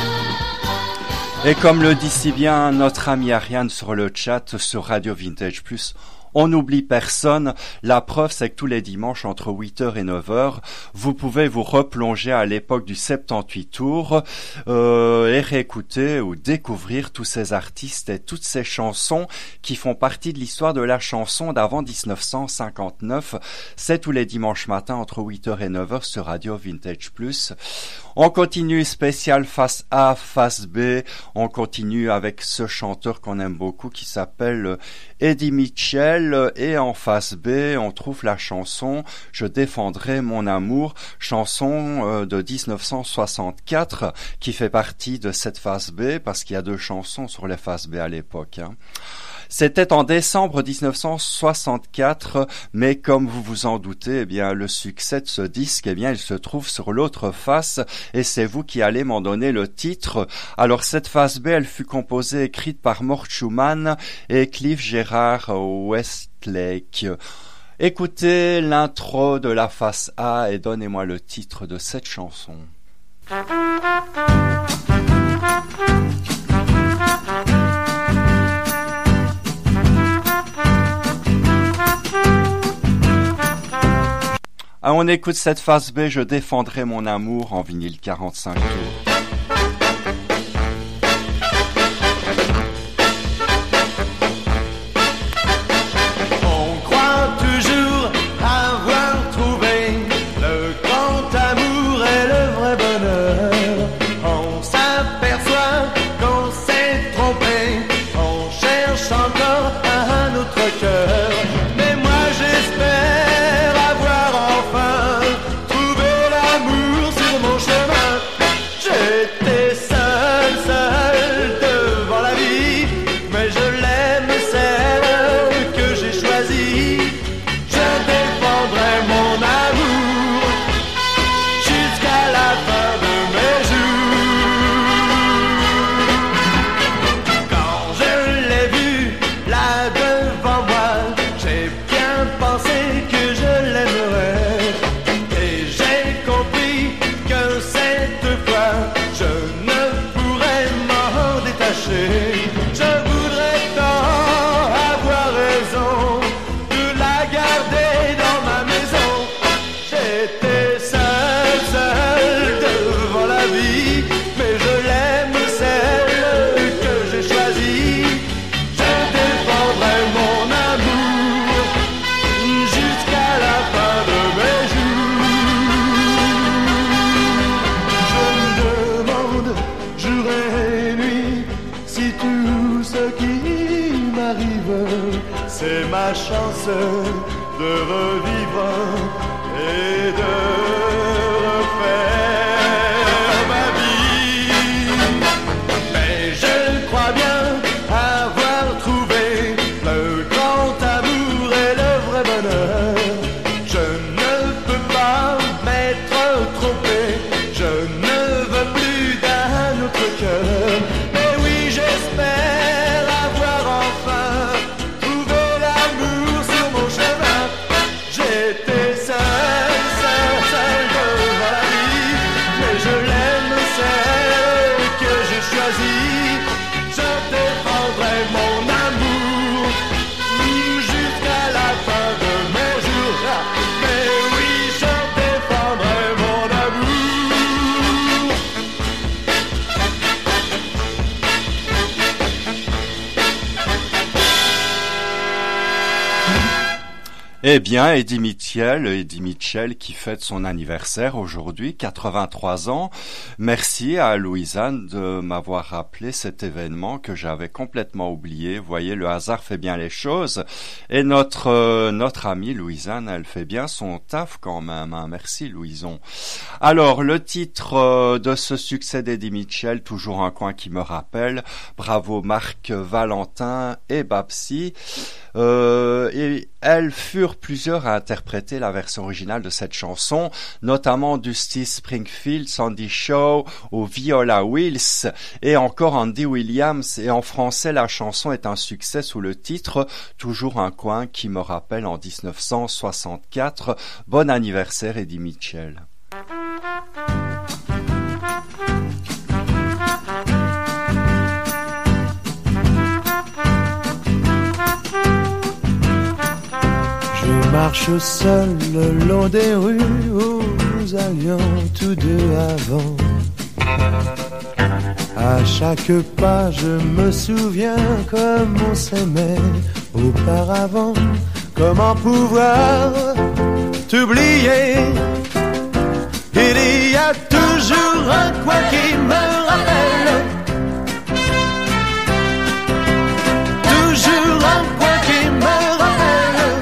ne. Et comme le dit si bien notre ami Ariane sur le chat sur Radio Vintage Plus, on n'oublie personne. La preuve, c'est que tous les dimanches, entre 8h et 9h, vous pouvez vous replonger à l'époque du 78 tours et réécouter ou découvrir tous ces artistes et toutes ces chansons qui font partie de l'histoire de la chanson d'avant 1959. C'est tous les dimanches matins entre 8h et 9h sur Radio Vintage Plus. On continue spécial face A, face B. On continue avec ce chanteur qu'on aime beaucoup qui s'appelle Eddie Mitchell. Et en face B, on trouve la chanson « Je défendrai mon amour », chanson de 1964 qui fait partie de cette face B parce qu'il y a 2 chansons sur les faces B à l'époque. C'était en décembre 1964, mais comme vous vous en doutez, eh bien, le succès de ce disque, eh bien, il se trouve sur l'autre face, et c'est vous qui allez m'en donner le titre. Alors, cette face B, elle fut composée et écrite par Mort Schumann et Cliff Gerard Westlake. Écoutez l'intro de la face A et donnez-moi le titre de cette chanson. Ah, on écoute cette face B, Je défendrai mon amour en vinyle 45 tours. On croit toujours avoir trouvé le grand amour et le vrai bonheur. On s'aperçoit qu'on s'est trompé, on cherche encore un autre cœur. Mais moi j'espère avoir enfin trouvé l'amour sur mon chemin. ma chance de revivre et de refaire ma vie. Mais je crois bien avoir trouvé le grand amour et le vrai bonheur. Je ne peux pas m'être trompé, je ne veux plus d'un autre cœur. Mais oui, j'espère avoir enfin trouvé l'amour sur mon chemin. J'étais seul devant la vie, mais je l'aime, celle que j'ai choisie. Je défendrai mon amour jusqu'à la fin de mes jours. Mais oui, je défendrai mon amour. Eh bien, Eddie Mitchell qui fête son anniversaire aujourd'hui, 83 ans. Merci à Louisanne de m'avoir rappelé cet événement que j'avais complètement oublié. Vous voyez, le hasard fait bien les choses. Et notre amie Louisanne, elle fait bien son taf quand même, hein. Merci Louison. Alors, le titre de ce succès d'Eddie Mitchell, toujours un coin qui me rappelle. Bravo Marc Valentin et Babsi. Et elles furent plusieurs à interpréter la version originale de cette chanson, notamment Dusty Springfield, Sandy Shaw ou Viola Wills et encore Andy Williams. Et en français, la chanson est un succès sous le titre Toujours un coin qui me rappelle en 1964. Bon anniversaire Eddie Mitchell. Je marche seul le long des rues où nous allions tous deux avant. À chaque pas je me souviens comme on s'aimait auparavant. Comment pouvoir t'oublier? Il y a toujours un coin qui me rappelle. Toujours un coin qui me rappelle.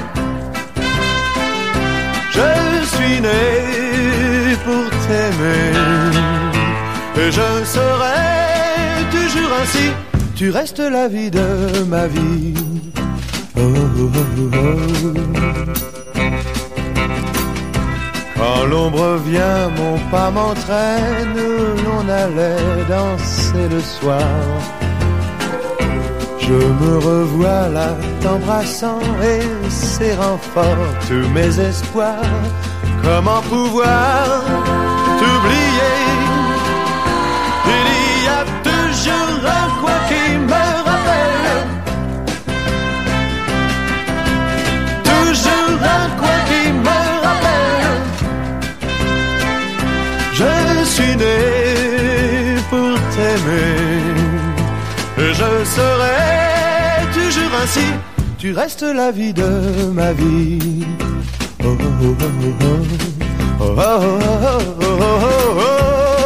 Je suis né pour t'aimer et je serai toujours ainsi. Tu restes la vie de ma vie. Oh, oh, oh, oh. Quand l'ombre vient, mon pas m'entraîne. L'on allait danser le soir. Je me revois là t'embrassant et serrant fort tous mes espoirs. Comment pouvoir t'oublier? Il y a toujours un coin qui me rappelle. Toujours un coin qui me rappelle. Je suis né pour t'aimer et je serai toujours ainsi. Tu restes la vie de ma vie. Oh, oh, oh, oh, oh, oh, oh, oh, oh, oh, oh.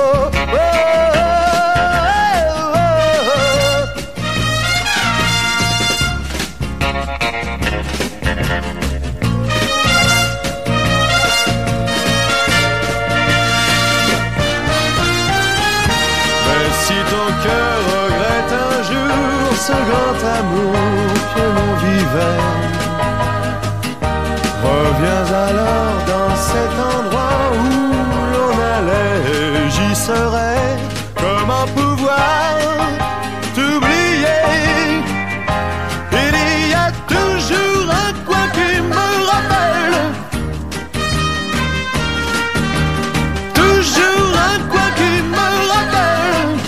Ce grand amour que l'on vivait, reviens alors dans cet endroit où l'on allait, j'y serai. Comment pouvoir t'oublier? Il y a toujours un coin qui me rappelle. Toujours un coin qui me rappelle.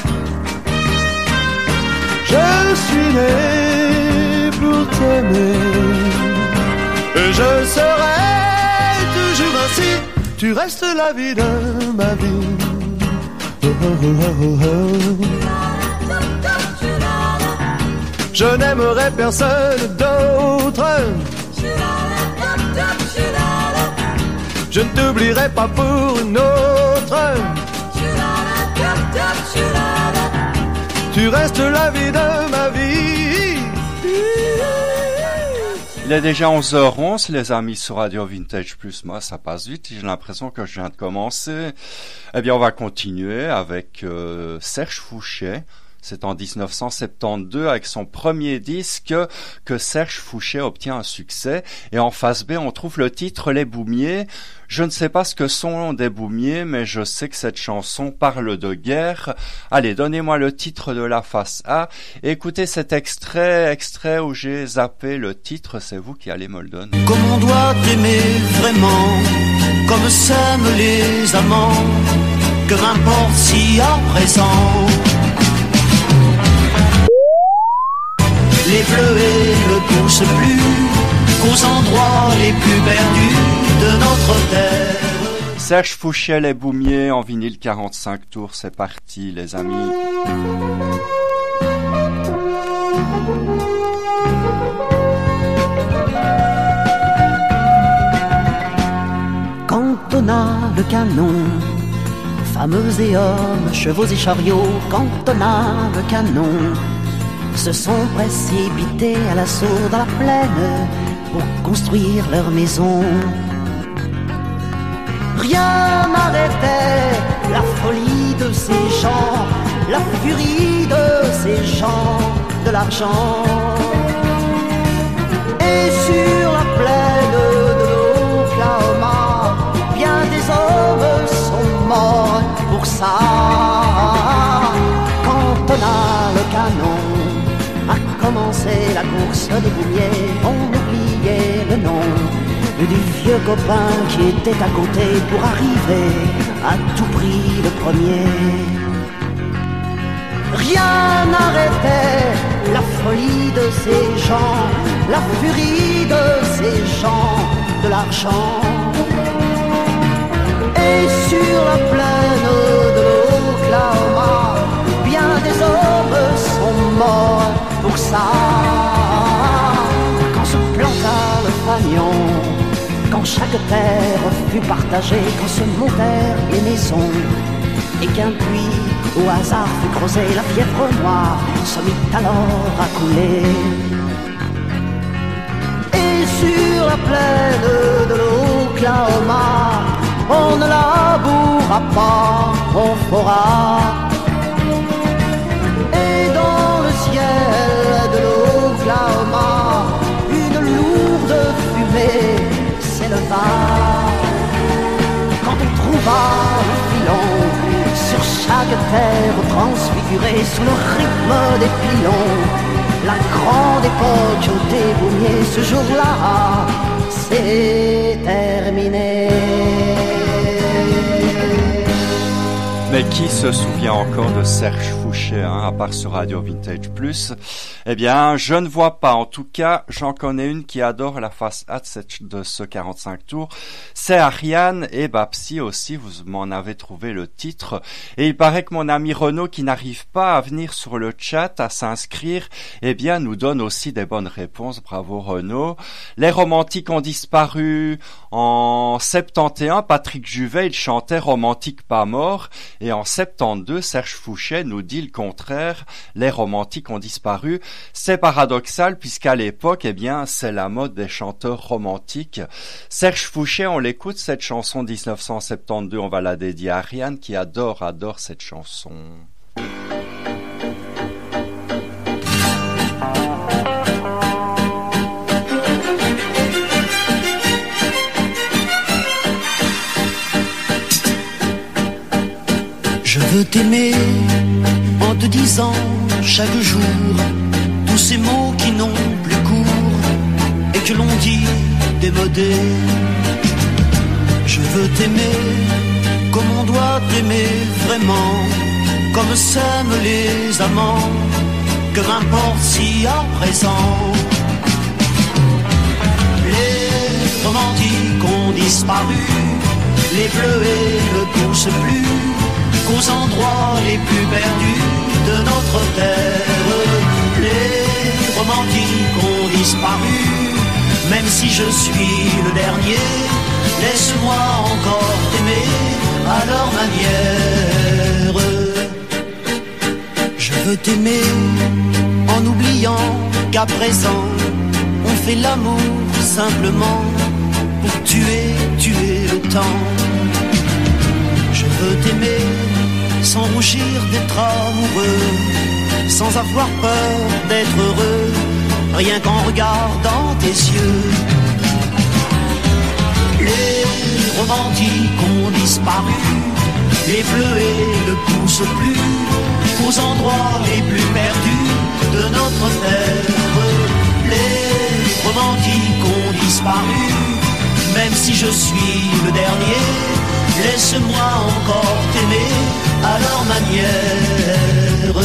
Je suis né pour t'aimer et je serai toujours ainsi. Tu restes la vie de ma vie. Oh, oh, oh, oh, oh. Je n'aimerai personne d'autre. Je ne t'oublierai pas pour une autre. Tu restes la vie de ma vie. Il est déjà 11h11, les amis, sur Radio Vintage Plus. Moi, ça passe vite. J'ai l'impression que je viens de commencer. Eh bien, on va continuer avec Serge Fouché. C'est en 1972 avec son premier disque que Serge Fouché obtient un succès. Et en face B, on trouve le titre Les Boumiers. Je ne sais pas ce que sont des boumiers, mais je sais que cette chanson parle de guerre. Allez, donnez-moi le titre de la face A. Écoutez cet extrait où j'ai zappé le titre, c'est vous qui allez me le donner. Comme on doit aimer vraiment, comme s'aiment les amants, que m'importe si à présent les bleuets ne poussent plus qu'aux endroits les plus perdus de notre terre. Serge Fouché, Les Boumiers, en vinyle 45 tours, c'est parti les amis. Quand on a le canon, fameux et hommes, chevaux et chariots, quand on a le canon, se sont précipités à l'assaut dans la plaine pour construire leur maison. Rien n'arrêtait la folie de ces gens, la furie de ces gens de l'argent. Et sur la plaine de l'Oklahoma, bien des hommes sont morts pour ça. Quand on a le canon, a commencé la course des boumiers, on oubliait le nom du vieux copain qui était à côté pour arriver à tout prix le premier. Rien n'arrêtait la folie de ces gens, la furie de ces gens de l'argent. Et sur la plaine de l'Oklahoma, bien des hommes sont morts pour ça. Quand se planta le fanion, quand chaque terre fut partagée, quand se montèrent les maisons, et qu'un puits au hasard fut creusé, la fièvre noire se mit alors à couler. Et sur la plaine de l'Oklahoma, on ne labourera pas, on fera. Et dans le ciel de l'Oklahoma, une lourde fumée s'éleva. Quand on trouva le filon sur chaque terre transfigurée sous le rythme des pilons, la grande époque des boumiers ce jour-là c'est terminé. Mais qui se souvient encore de Serge Fouché, à part sur Radio Vintage Plus? Eh bien, je ne vois pas. En tout cas, j'en connais une qui adore la face A de ce 45 tours. C'est Ariane et Babsi aussi, vous m'en avez trouvé le titre. Et il paraît que mon ami Renaud, qui n'arrive pas à venir sur le chat, à s'inscrire, eh bien, nous donne aussi des bonnes réponses. Bravo Renaud. Les romantiques ont disparu en 71. Patrick Juvet, il chantait Romantique pas mort. Et en 72, Serge Fouché nous dit le contraire. Les romantiques ont disparu. C'est paradoxal puisqu'à l'époque, eh bien, c'est la mode des chanteurs romantiques. Serge Fouché, on l'écoute, cette chanson 1972, on va la dédier à Ariane qui adore cette chanson. Je veux t'aimer en te disant chaque jour tous ces mots qui n'ont plus cours et que l'on dit démodés. Je veux t'aimer comme on doit t'aimer vraiment, comme s'aiment les amants, que m'importe si à présent les romantiques ont disparu, les bleuets ne poussent plus qu'aux endroits les plus perdus de notre terre. Les romantiques ont disparu, même si je suis le dernier, laisse-moi encore t'aimer à leur manière. Je veux t'aimer en oubliant qu'à présent on fait l'amour simplement pour tuer le temps. Je veux t'aimer sans rougir d'être amoureux, sans avoir peur d'être heureux, rien qu'en regardant tes yeux. Les romantiques ont disparu, les bleuets ne poussent plus aux endroits les plus perdus de notre terre. Les romantiques ont disparu, même si je suis le dernier, laisse-moi encore t'aimer à leur manière.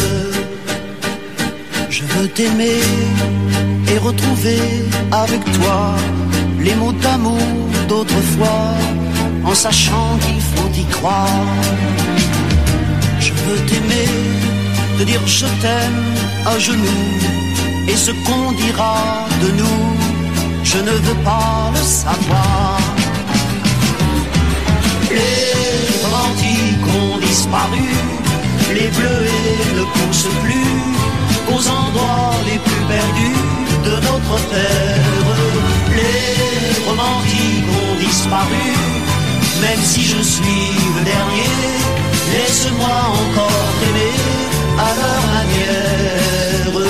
Je veux t'aimer et retrouver avec toi les mots d'amour d'autrefois, en sachant qu'il faut y croire. Je veux t'aimer, te dire je t'aime à genoux, et ce qu'on dira de nous, je ne veux pas le savoir. Les romantiques ont disparu, les bleuets ne poussent plus aux endroits les plus perdus de notre terre. Les romantiques ont disparu, même si je suis le dernier, laisse-moi encore t'aimer à leur manière.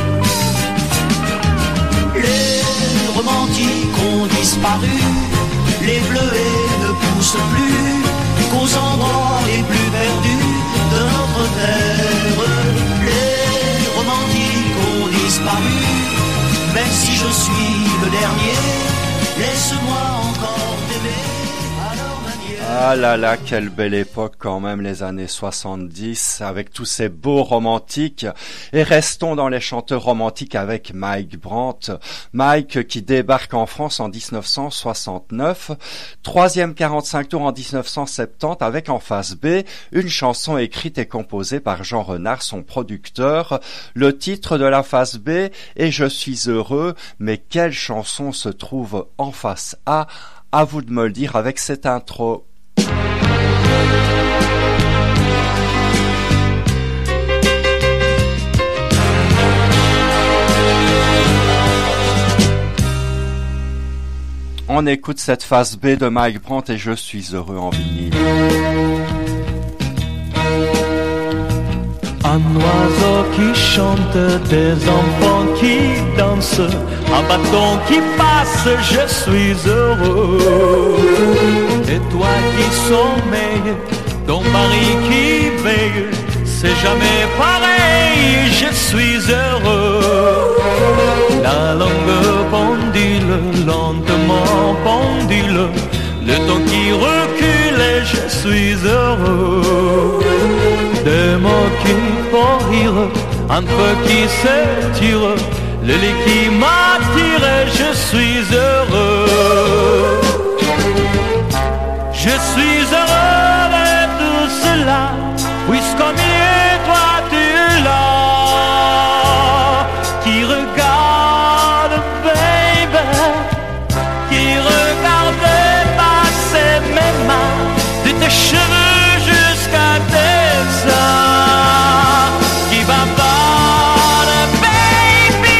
Les romantiques ont disparu, les bleuets ne poussent plus qu'aux endroits les plus perdus de notre terre. Les romantiques ont disparu, même si je suis le dernier, laisse-moi encore t'aimer à leur manière. Ah là là, quelle belle époque quand même, les années 70, avec tous ces beaux romantiques. Et restons dans les chanteurs romantiques avec Mike Brandt. Mike qui débarque en France en 1969, troisième 45 tours en 1970 avec en face B une chanson écrite et composée par Jean Renard, son producteur. Le titre de la face B est Je suis heureux, mais quelle chanson se trouve en face A? À vous de me le dire avec cette intro. On écoute cette face B de Mike Brandt et Je suis heureux en vinyle. Un oiseau qui chante, des enfants qui dansent, un bâton qui passe, je suis heureux. Et toi qui sommeilles, ton mari qui veille, c'est jamais pareil, je suis heureux. La longue pendule, lentement pendule, le temps qui recule, je suis heureux. Des mots qui font rire, un feu qui s'étire, le lit qui m'attire, je suis heureux. Je suis heureux de tout cela, puisqu'au milieu toi tu es là, qui regarde baby, qui regarde passer mes mains, de tes cheveux jusqu'à tes seins, qui va parler baby.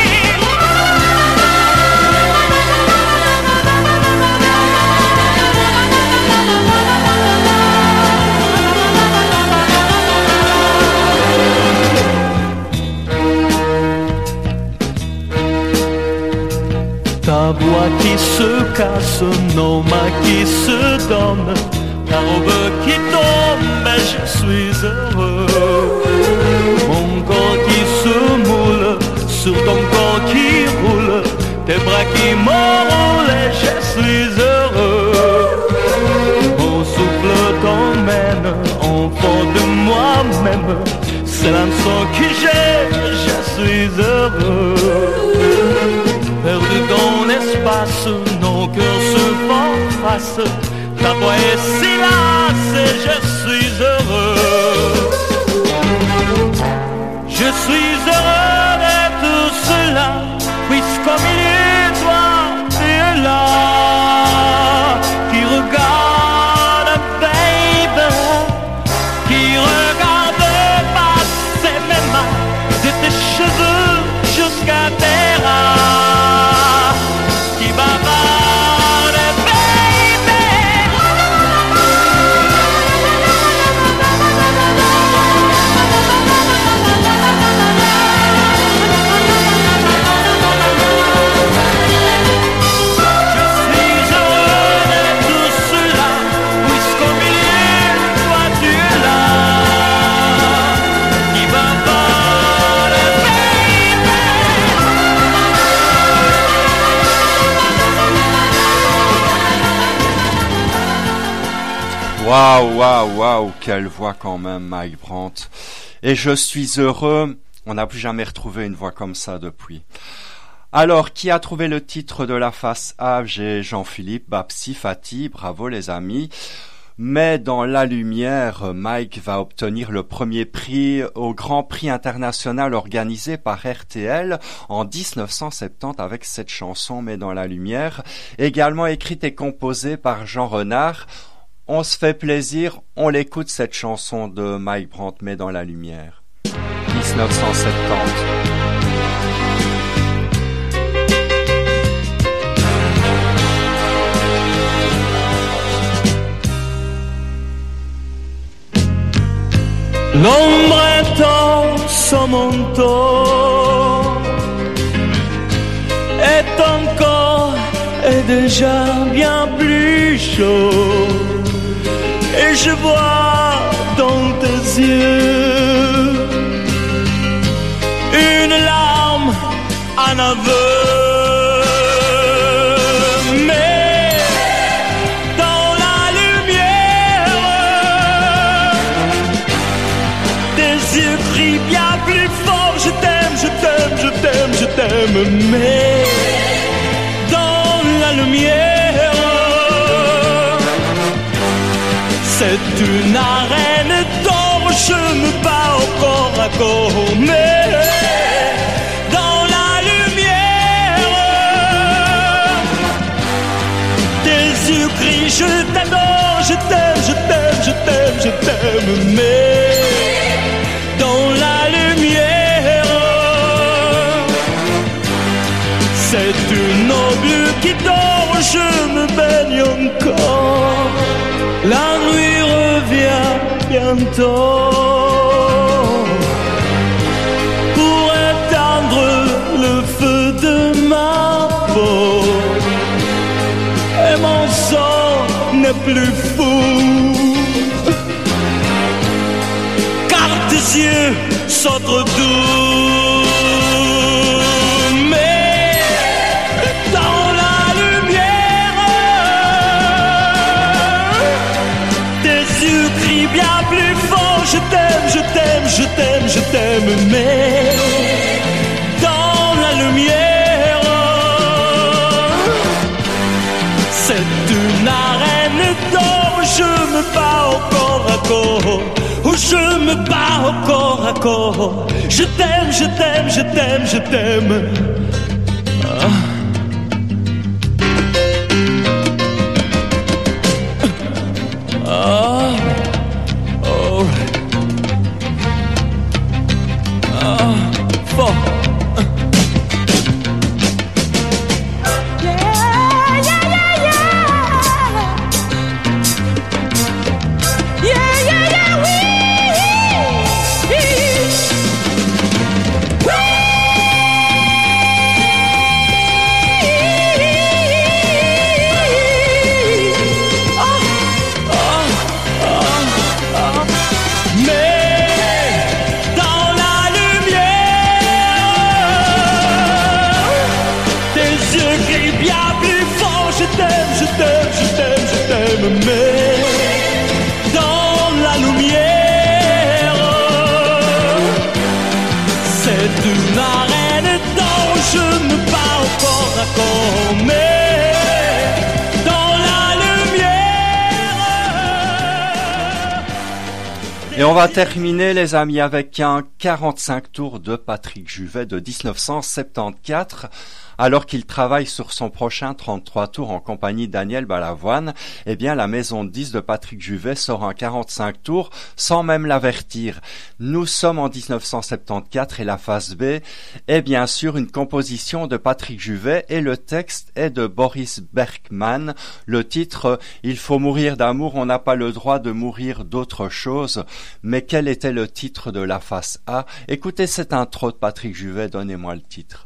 Ta voix qui se casse, nos mains qui se donnent, ta robe qui tombe, je suis heureux. Mon corps qui se moule, sur ton corps qui roule, tes bras qui m'enroulent, je suis heureux. Mon souffle t'emmène, enfant de moi-même, c'est l'impression que j'ai, je suis heureux. Perdu dans l'espace, nos cœurs se font face, ta voix est si lasse et je suis heureux. Je suis heureux de tout cela, puisqu'au milieu de toi tu es là, qui regarde baby, qui regarde passer mes mains, de tes cheveux jusqu'à tes reins, Waouh, quelle voix quand même, Mike Brandt. Et je suis heureux, on n'a plus jamais retrouvé une voix comme ça depuis. Alors, qui a trouvé le titre de la face A? J'ai Jean-Philippe, Babsi, Fatih, bravo les amis. Mais dans la lumière, Mike va obtenir le premier prix au Grand Prix international organisé par RTL en 1970 avec cette chanson Mais dans la lumière, également écrite et composée par Jean Renard. On se fait plaisir, on l'écoute cette chanson de Mike Brandt, Mais dans la lumière. 1970. L'ombretto manteau est encore et déjà bien plus chaud, et je vois dans tes yeux une larme, un aveu. Je t'aime, mais dans la lumière, c'est une arène d'or, je me bats au corps à corps, mais dans la lumière, tes yeux crient, je t'adore, je t'aime, mais dans la lumière, c'est une eau bleue qui dort, je me baigne encore. La nuit revient bientôt pour éteindre le feu de ma peau. Et mon sang n'est plus fou, car tes yeux sont trop doux. Bien plus fort, je t'aime, mais dans la lumière, c'est une arène d'or, je me bats au corps à corps, je me bats au corps à corps, je t'aime. Ah. Et on va terminer les amis avec un 45 tours de Patrick Juvet de 1974. Alors qu'il travaille sur son prochain 33 tours en compagnie de Daniel Balavoine, eh bien la maison de 10 de Patrick Juvet sort un 45 tours sans même l'avertir. Nous sommes en 1974 et la face B est bien sûr une composition de Patrick Juvet et le texte est de Boris Bergman. Le titre « Il faut mourir d'amour, on n'a pas le droit de mourir d'autre chose ». Mais quel était le titre de la face A? Écoutez cette intro de Patrick Juvet, donnez-moi le titre.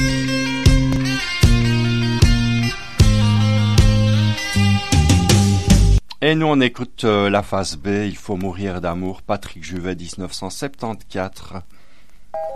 Et nous on écoute la face B, Il faut mourir d'amour, Patrick Juvet 1974.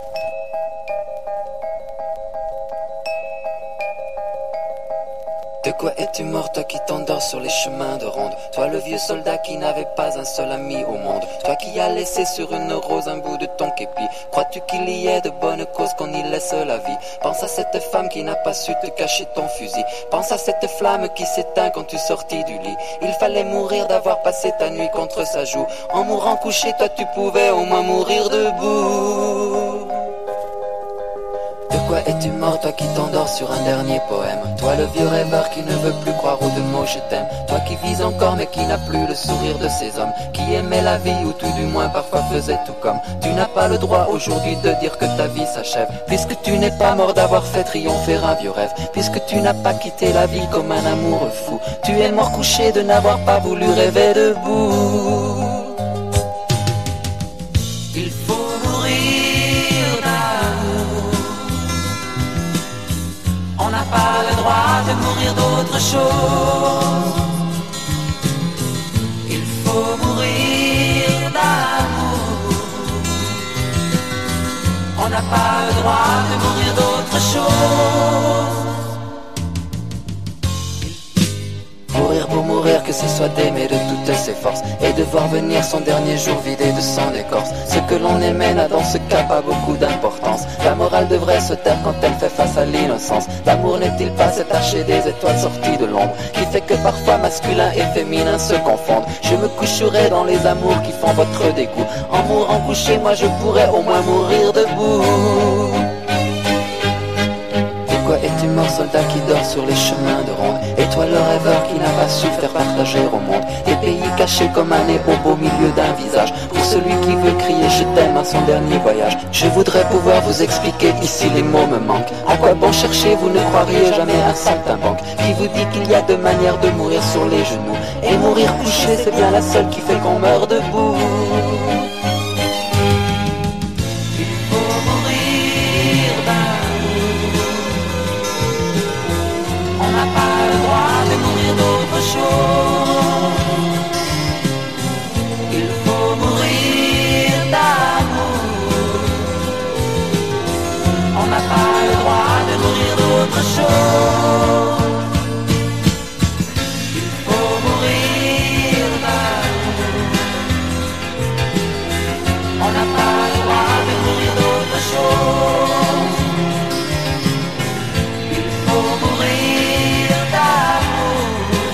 De quoi es-tu mort, toi qui t'endors sur les chemins de ronde? Toi le vieux soldat qui n'avait pas un seul ami au monde. Toi qui as laissé sur une rose un bout de ton képi. Crois-tu qu'il y ait de bonnes causes qu'on y laisse la vie? Pense à cette femme qui n'a pas su te cacher ton fusil. Pense à cette flamme qui s'éteint quand tu sortis du lit. Il fallait mourir d'avoir passé ta nuit contre sa joue. En mourant couché, toi tu pouvais au moins mourir debout. De quoi es-tu mort, toi qui t'endors sur un dernier poème? Toi le vieux rêveur qui ne veut plus croire aux deux mots je t'aime. Toi qui vis encore mais qui n'a plus le sourire de ces hommes qui aimaient la vie ou tout du moins parfois faisaient tout comme. Tu n'as pas le droit aujourd'hui de dire que ta vie s'achève, puisque tu n'es pas mort d'avoir fait triompher un vieux rêve, puisque tu n'as pas quitté la vie comme un amoureux fou. Tu es mort couché de n'avoir pas voulu rêver debout. Il faut mourir d'amour. On n'a pas le droit de mourir d'autre chose. Il faut mourir d'amour. On n'a pas le droit de mourir d'autre chose. Mourir pour mourir, que ce soit d'aimer de toutes ses forces et de voir venir son dernier jour vidé de son écorce. Ce que l'on aimait n'a dans ce cas pas beaucoup d'importance. La morale devrait se taire quand elle fait face à l'innocence. L'amour n'est-il pas cet archer des étoiles sorties de l'ombre qui fait que parfois masculin et féminin se confondent? Je me coucherai dans les amours qui font votre dégoût. En mourant couché, moi je pourrais au moins mourir debout. Pourquoi es-tu mort, soldat qui dort sur les chemins de ronde? Et toi le rêveur qui n'a pas su faire partager au monde des pays cachés comme un héros au milieu d'un visage. Pour celui qui veut crier je t'aime à son dernier voyage, je voudrais pouvoir vous expliquer, ici les mots me manquent. À quoi bon chercher, vous ne croiriez jamais un saltimbanque qui vous dit qu'il y a deux manières de mourir sur les genoux. Et mourir couché, c'est bien la seule qui fait qu'on meurt debout. Il faut mourir d'amour. On n'a pas le droit de mourir d'autre chose. Il faut mourir d'amour. On n'a pas le droit de mourir d'autre chose. Il faut mourir d'amour. On n'a pas le droit de mourir d'autre chose. Il faut mourir d'amour.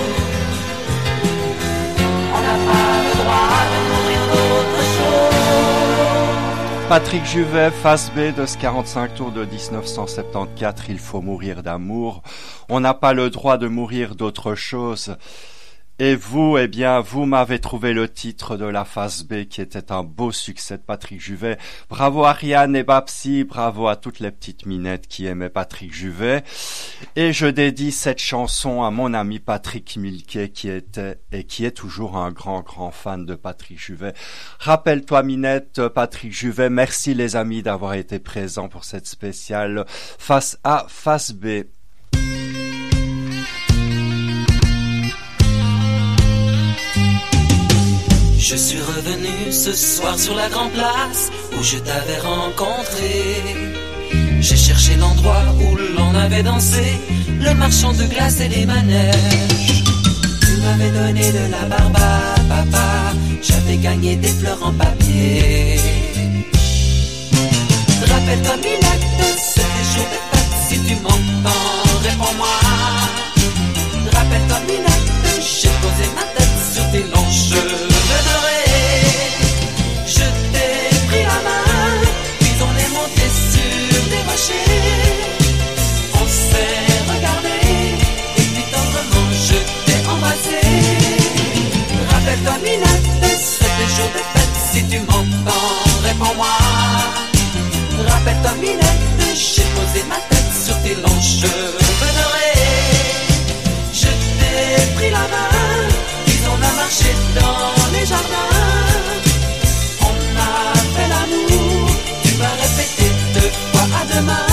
On n'a pas le droit de mourir d'autre chose. Patrick Juvet, face B de ce 45 tours de 1974, il faut mourir d'amour. On n'a pas le droit de mourir d'autre chose. Et vous, eh bien, vous m'avez trouvé le titre de la phase B qui était un beau succès de Patrick Juvet. Bravo Ariane et Babsi, bravo à toutes les petites minettes qui aimaient Patrick Juvet. Et je dédie cette chanson à mon ami Patrick Milquet qui était et qui est toujours un grand fan de Patrick Juvet. Rappelle-toi Minette, Patrick Juvet, merci les amis d'avoir été présents pour cette spéciale face A, face B. Je suis revenu ce soir sur la grande place où je t'avais rencontré. J'ai cherché l'endroit où l'on avait dansé, le marchand de glace et les manèges. Tu m'avais donné de la barbe à papa, j'avais gagné des fleurs en papier. Rappelle-toi Minette, c'était jour de fête, si tu m'entends, réponds-moi. Rappelle-toi Minette, j'ai posé ma tête sur tes longs cheveux. Je t'ai pris la main, puis on est monté sur des rochers. On s'est regardé, et puis tendrement je t'ai embrassé. Rappelle-toi Minette, c'était jour de fête, si tu m'entends, réponds-moi. Rappelle-toi Minette, j'ai posé ma tête sur tes longs cheveux dorés. Je t'ai pris la main, puis on a marché dans les jardins. Fait l'amour, tu vas répéter 2 fois à demain.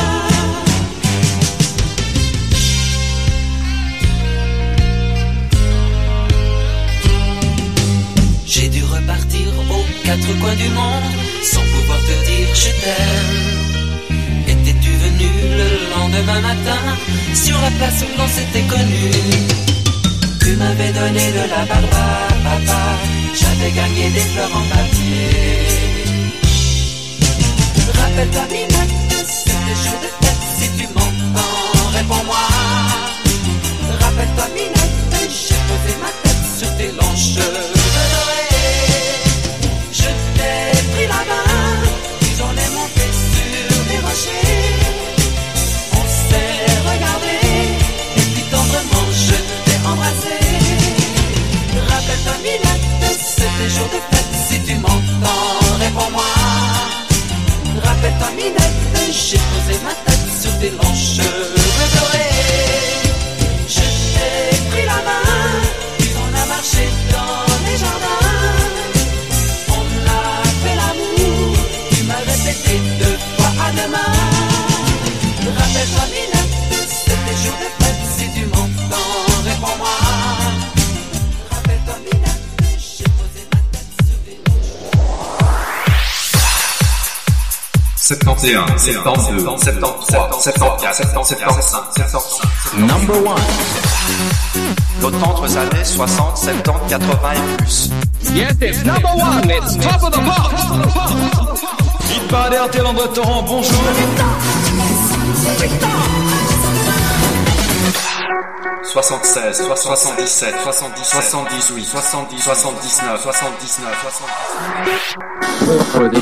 J'ai dû repartir aux 4 coins du monde sans pouvoir te dire je t'aime. Et étais-tu venu le lendemain matin sur la place où l'on s'était connu? Tu m'avais donné de la barbe à papa, j'avais gagné des fleurs en papier. Rappelle-toi Minette, c'était jour de fête, si tu m'entends, réponds-moi. Rappelle-toi Minette, j'ai posé ma tête sur tes longs cheveux dorés. Je t'ai pris la main, puis on est monté sur des rochers. On s'est regardé, et puis tendrement je t'ai embrassé. Rappelle-toi Minette, c'était jour de fête, si tu m'entends, réponds-moi. Rappelle-toi Minette, j'ai posé ma tête sur tes longs cheveux dorés. Je t'ai pris la main, puis on a marché dans les jardins. On a fait l'amour, tu m'as répété 2 fois à demain. Rappelle-toi Minette, c'était jour de fête, si tu m'entends, réponds-moi. Rappelle-toi Minette, j'ai posé ma tête sur tes longs cheveux. 71, 72, 73, 74, 75, 76. Number 1. D'autres années 60, 70, 80 et plus. Yes, it's number 1. It's top of the pops. Hit parade RTL André Torrent, bonjour. 76, 77, 70, 78, 70, 79, 79, 70.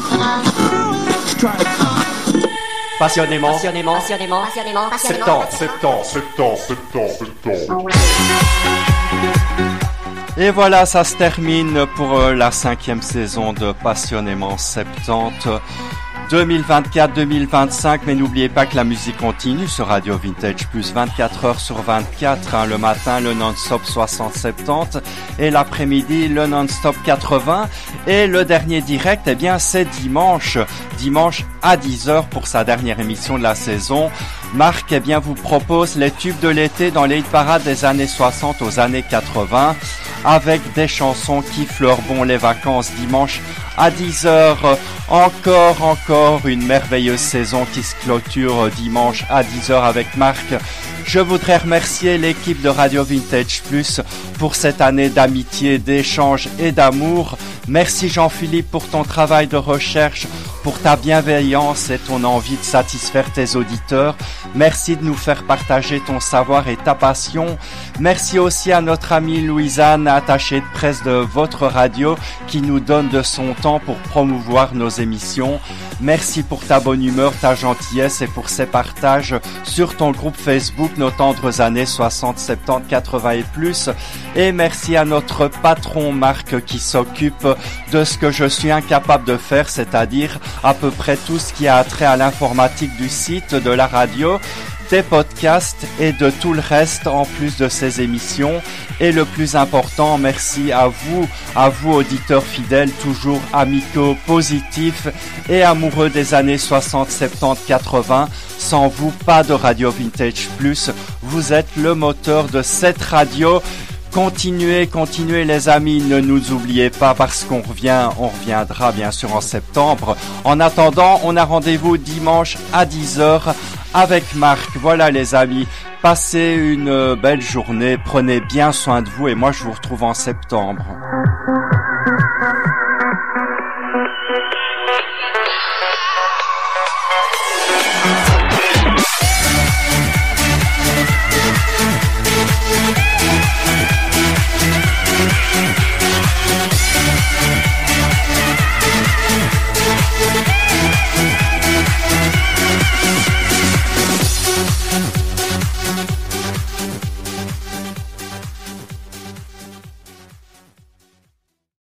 Passionnément. 70. Et voilà, ça se termine pour la 5e saison de Passionnément 70. 2024-2025, mais n'oubliez pas que la musique continue sur Radio Vintage Plus 24 heures sur 24, le matin le non-stop 60-70 et l'après-midi le non-stop 80 et le dernier direct, eh bien c'est dimanche à 10h pour sa dernière émission de la saison. Marc, eh bien, vous propose les tubes de l'été dans les hit parades des années 60 aux années 80 avec des chansons qui fleurent les vacances dimanche à 10h. Encore une merveilleuse saison qui se clôture dimanche à 10h avec Marc. Je voudrais remercier l'équipe de Radio Vintage Plus pour cette année d'amitié, d'échange et d'amour. Merci Jean-Philippe pour ton travail de recherche, pour ta bienveillance et ton envie de satisfaire tes auditeurs. Merci de nous faire partager ton savoir et ta passion. Merci aussi à notre amie Louisanne, attachée de presse de votre radio, qui nous donne de son temps pour promouvoir nos émissions. Merci pour ta bonne humeur, ta gentillesse et pour ces partages sur ton groupe Facebook Nos tendres années 60, 70, 80 et plus. Et merci à notre patron Marc qui s'occupe de ce que je suis incapable de faire, c'est-à-dire à peu près tout ce qui a trait à l'informatique du site, de la radio, des podcasts et de tout le reste en plus de ces émissions. Et le plus important, merci à vous auditeurs fidèles, toujours amicaux, positifs et amoureux des années 60, 70, 80. Sans vous, pas de Radio Vintage Plus. Vous êtes le moteur de cette radio. Continuez les amis, ne nous oubliez pas parce qu'on reviendra bien sûr en septembre. En attendant, on a rendez-vous dimanche à 10h avec Marc. Voilà les amis, passez une belle journée, prenez bien soin de vous et moi je vous retrouve en septembre.